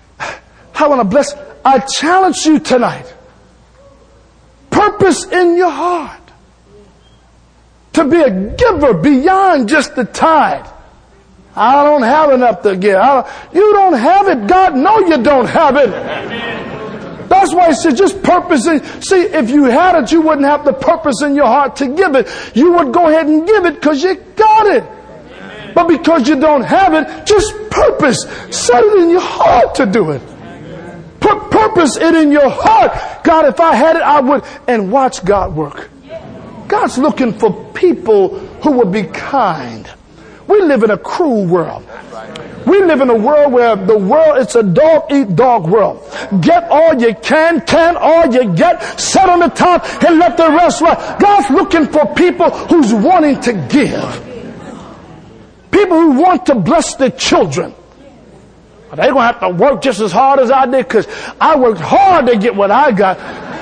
I challenge you tonight. Purpose in your heart. To be a giver beyond just the tithe. I don't have enough to give. You don't have it. God knows you don't have it. That's why He said just purpose it. See, if you had it, you wouldn't have the purpose in your heart to give it. You would go ahead and give it because you got it. But because you don't have it, just purpose. Set it in your heart to do it. Put purpose in your heart. God, if I had it, I would. And watch God work. God's looking for people who will be kind. We live in a cruel world. We live in a world where the world, it's a dog-eat-dog world. Get all you can all you get, sit on the top and let the rest ride. God's looking for people who's wanting to give. People who want to bless their children. They're going to have to work just as hard as I did because I worked hard to get what I got.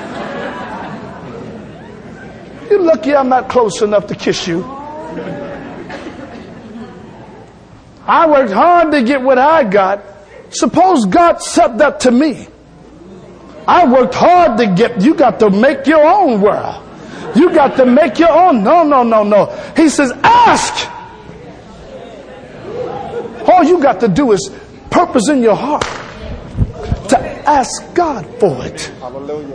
You're lucky I'm not close enough to kiss you. I worked hard to get what I got. Suppose God said that to me. I worked hard to get, you got to make your own world. You got to make your own. No. He says, ask. All you got to do is purpose in your heart to ask God for it. Hallelujah.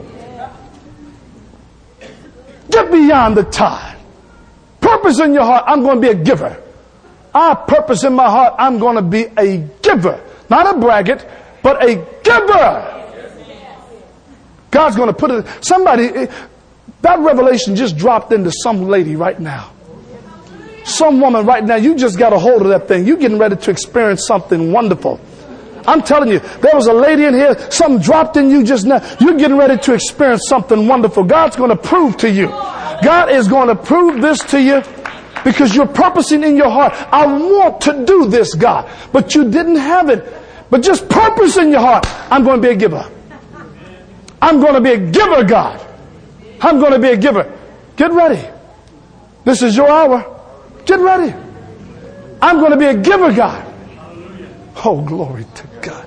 Get beyond the tithe. Purpose in your heart, I'm going to be a giver. I purpose in my heart, I'm going to be a giver. Not a braggart, but a giver. God's going to put it, that revelation just dropped into some lady right now. Some woman right now, you just got a hold of that thing. You're getting ready to experience something wonderful. I'm telling you, there was a lady in here, something dropped in you just now. You're getting ready to experience something wonderful. God's going to prove to you. God is going to prove this to you because you're purposing in your heart. I want to do this, God. But you didn't have it. But just purpose in your heart. I'm going to be a giver. I'm going to be a giver, God. I'm going to be a giver. Get ready. This is your hour. Get ready. I'm going to be a giver, God. Oh, glory to God.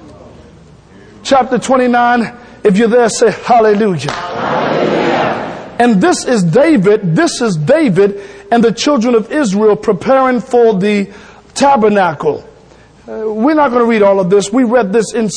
Chapter 29. If you're there, say hallelujah. Hallelujah. And this is David and the children of Israel preparing for the tabernacle. We're not going to read all of this. We read this in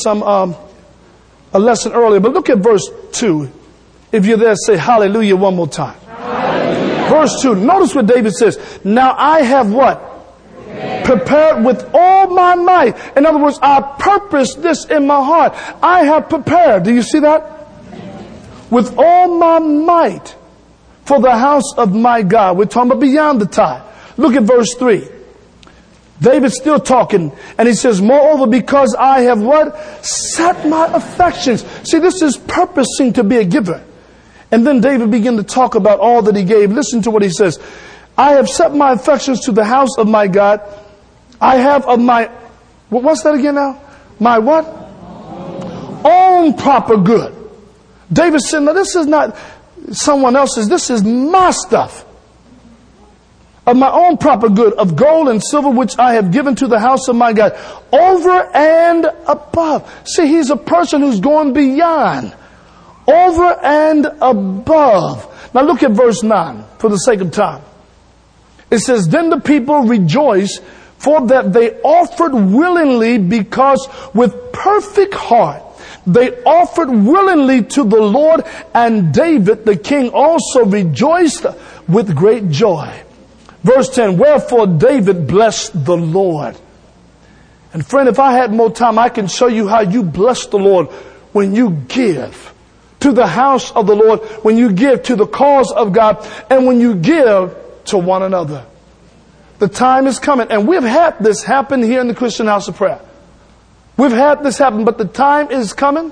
a lesson earlier. But look at verse 2. If you're there, say hallelujah one more time. Hallelujah. Verse 2. Notice what David says. Now I have what? Prepared with all my might. In other words, I purposed this in my heart. I have prepared. Do you see that? With all my might for the house of my God. We're talking about beyond the tithe. Look at verse 3. David's still talking, and he says, moreover, because I have what? Set my affections. See, this is purposing to be a giver. And then David began to talk about all that he gave. Listen to what he says. I have set my affections to the house of my God. I have of my, what's that again now? My what? Own proper good. David said, now this is not, someone else's. This is my stuff. Of my own proper good, of gold and silver, which I have given to the house of my God, over and above. See, he's a person who's going beyond, over and above. Now look at verse 9, for the sake of time. It says, then the people rejoiced, for that they offered willingly, because with perfect heart they offered willingly to the Lord, and David the king also rejoiced with great joy. Verse 10, wherefore David blessed the Lord. And friend, if I had more time, I can show you how you bless the Lord when you give to the house of the Lord, when you give to the cause of God, and when you give to one another. The time is coming, and we've had this happen here in the Christian House of Prayer. We've had this happen, but the time is coming.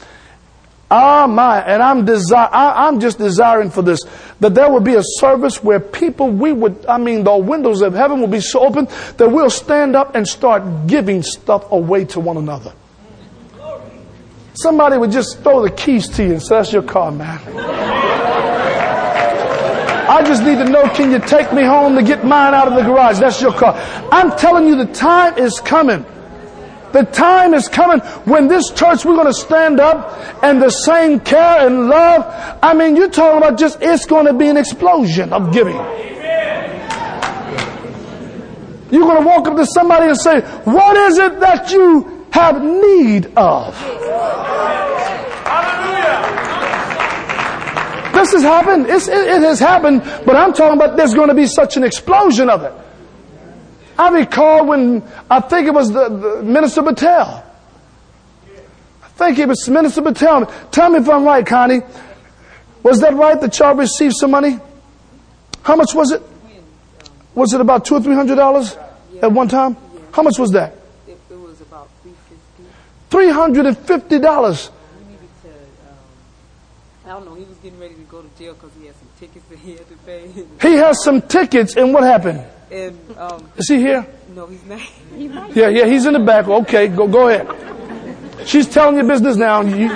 And I'm just desiring for this, that there would be a service where people, the windows of heaven will be so open that we'll stand up and start giving stuff away to one another. Somebody would just throw the keys to you and say, that's your car, man. I just need to know, can you take me home to get mine out of the garage? That's your car. I'm telling you, the time is coming. The time is coming when this church, we're going to stand up and the same care and love. You're talking about it's going to be an explosion of giving. You're going to walk up to somebody and say, what is it that you have need of? This has happened. It has happened, but I'm talking about there's going to be such an explosion of it. I recall when, I think it was the Minister Battelle. I think it was Minister Battelle. Tell me if I'm right, Connie. Was that right that y'all received some money? How much was it? Was it about $200 or $300 at one time? How much was that? It was about $350. $350. We needed to, I don't know, he was getting ready to go to jail because he had some tickets that he had to pay. He has some tickets, and what happened? And, is he here? No, he's not. Yeah, he's in the back. Okay, go ahead. She's telling your business now. He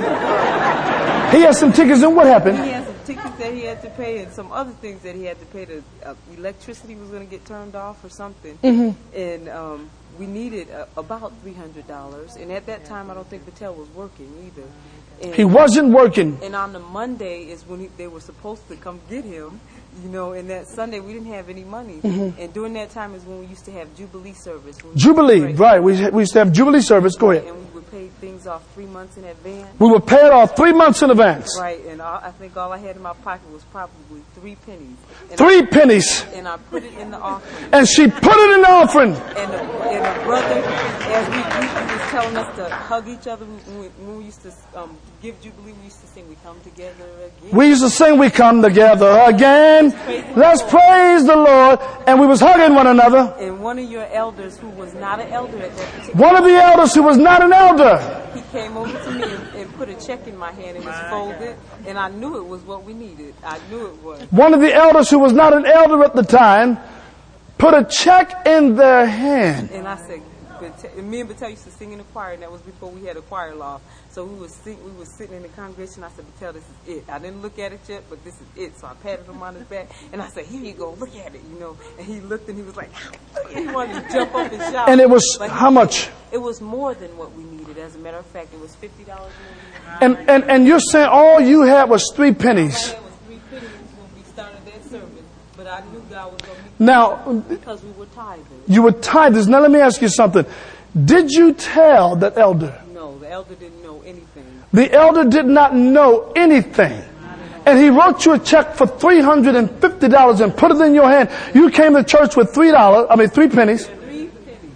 has some tickets, and what happened? He had some tickets that he had to pay, and some other things that he had to pay. Electricity was going to get turned off or something. Mm-hmm. And we needed about $300. And at that time, I don't think Battelle was working either. And he wasn't working. And on the Monday is when they were supposed to come get him. And that Sunday we didn't have any money. Mm-hmm. And during that time is when we used to have Jubilee service. Jubilee, right. We used to have Jubilee service. Go ahead. And we would pay things off 3 months in advance. We would pay it off 3 months in advance. Right. And I think all I had in my pocket was probably 3 pennies. And 3 pennies. And I put it in the offering. And she put it in the offering. And a brother, as we was telling us to hug each other, when we used to give Jubilee, we used to sing, we come together again. We used to sing, we come together again. Let's praise the Lord. And we was hugging one another. And one of your elders, who was not an elder at that particular one of the elders who was not an elder, he came over to me and put a check in my hand. It was folded. And I knew it was what we needed. I knew it was. One of the elders who was not an elder at the time put a check in their hand. And I said, me and Battelle used to sing in the choir, and that was before we had a choir law. So we was sitting in the congregation. I said, Battelle, this is it. I didn't look at it yet, but this is it. So I patted him on his back, and I said, here you go, look at it, And he looked, and he was like, he wanted to jump up and shout. And it was how much? It was more than what we needed. As a matter of fact, it was $50 more. And you're saying all you had was 3 pennies. All I had was 3 pennies when we started that service, but I knew God was going to meet now because we were tithers. You were tithers. Now let me ask you something. Did you tell that elder? No, the elder didn't know anything. The elder did not know anything. And he wrote you a check for $350 and put it in your hand. You came to church with $3 pennies. 3 pennies.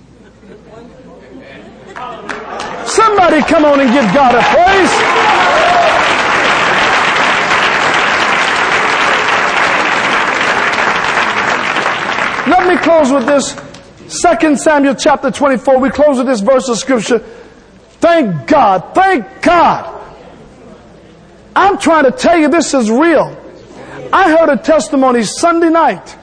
Somebody come on and give God a praise. Let me close with this. 2 Samuel chapter 24. We close with this verse of scripture. Thank God. Thank God. I'm trying to tell you this is real. I heard a testimony Sunday night.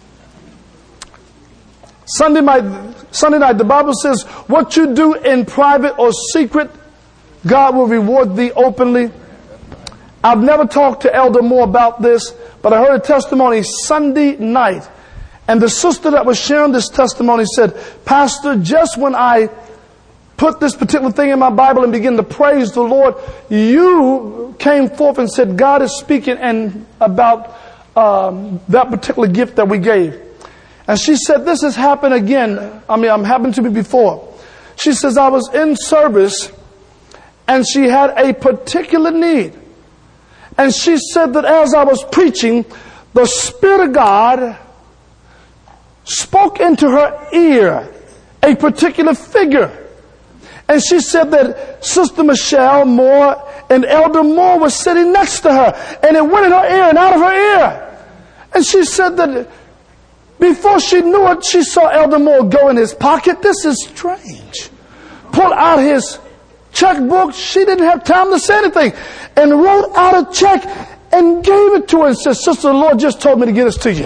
Sunday night, the Bible says, what you do in private or secret, God will reward thee openly. I've never talked to Elder Moore about this, but I heard a testimony Sunday night. And the sister that was sharing this testimony said, Pastor, just when I put this particular thing in my Bible and began to praise the Lord, you came forth and said, God is speaking and about that particular gift that we gave. And she said, this has happened again. Happened to me before. She says, I was in service and she had a particular need. And she said that as I was preaching, the Spirit of God spoke into her ear a particular figure. And she said that Sister Michelle Moore and Elder Moore was sitting next to her. And it went in her ear and out of her ear. And she said that before she knew it, she saw Elder Moore go in his pocket. This is strange. Pull out his checkbook. She didn't have time to say anything. And wrote out a check and gave it to her and said, Sister, the Lord just told me to give this to you.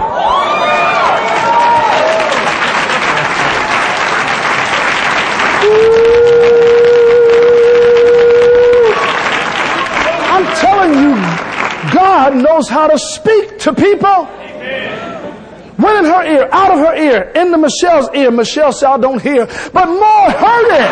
I'm telling you, God knows how to speak to people. Went in her ear, out of her ear, into Michelle's ear. Michelle said, I don't hear. But Moore heard it.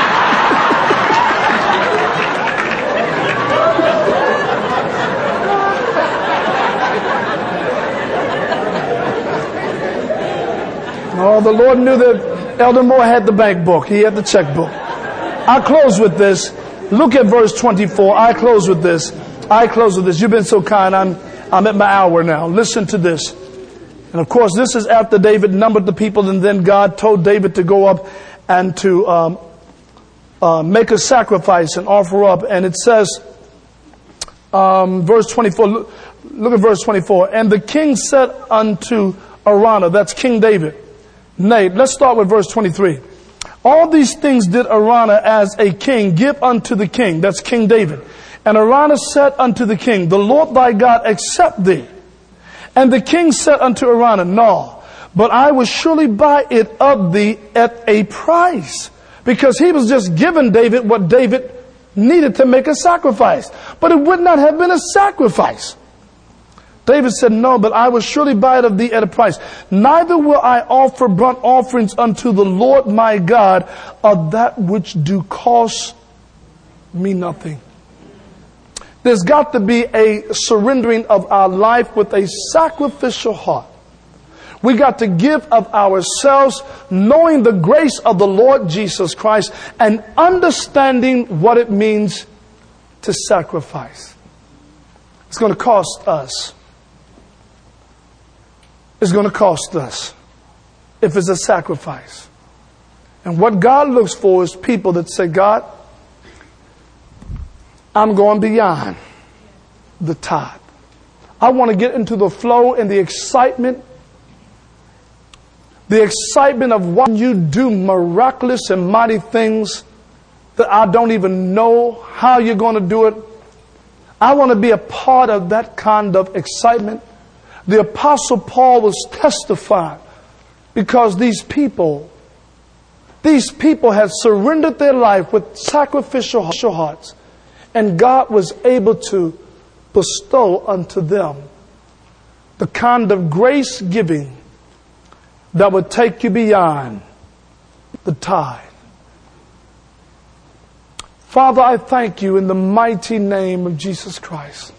Oh, the Lord knew that Elder Moore had the bank book. He had the checkbook. I close with this. Look at verse 24. I close with this. You've been so kind. I'm at my hour now. Listen to this. And of course, this is after David numbered the people, and then God told David to go up and to make a sacrifice and offer up. And it says, verse 24, look at verse 24. And the king said unto Araunah, that's King David. Nay, let's start with verse 23. All these things did Araunah as a king give unto the king, that's King David. And Araunah said unto the king, the Lord thy God accept thee. And the king said unto Araunah, no, but I will surely buy it of thee at a price. Because he was just giving David what David needed to make a sacrifice. But it would not have been a sacrifice. David said, no, but I will surely buy it of thee at a price. Neither will I offer burnt offerings unto the Lord my God of that which do cost me nothing. There's got to be a surrendering of our life with a sacrificial heart. We got to give of ourselves, knowing the grace of the Lord Jesus Christ and understanding what it means to sacrifice. It's going to cost us. It's going to cost us if it's a sacrifice. And what God looks for is people that say, God, I'm going beyond the tithe. I want to get into the flow and the excitement of what you do, miraculous and mighty things that I don't even know how you're going to do it. I want to be a part of that kind of excitement. The Apostle Paul was testifying because these people had surrendered their life with sacrificial hearts. And God was able to bestow unto them the kind of grace giving that would take you beyond the tithe. Father, I thank you in the mighty name of Jesus Christ.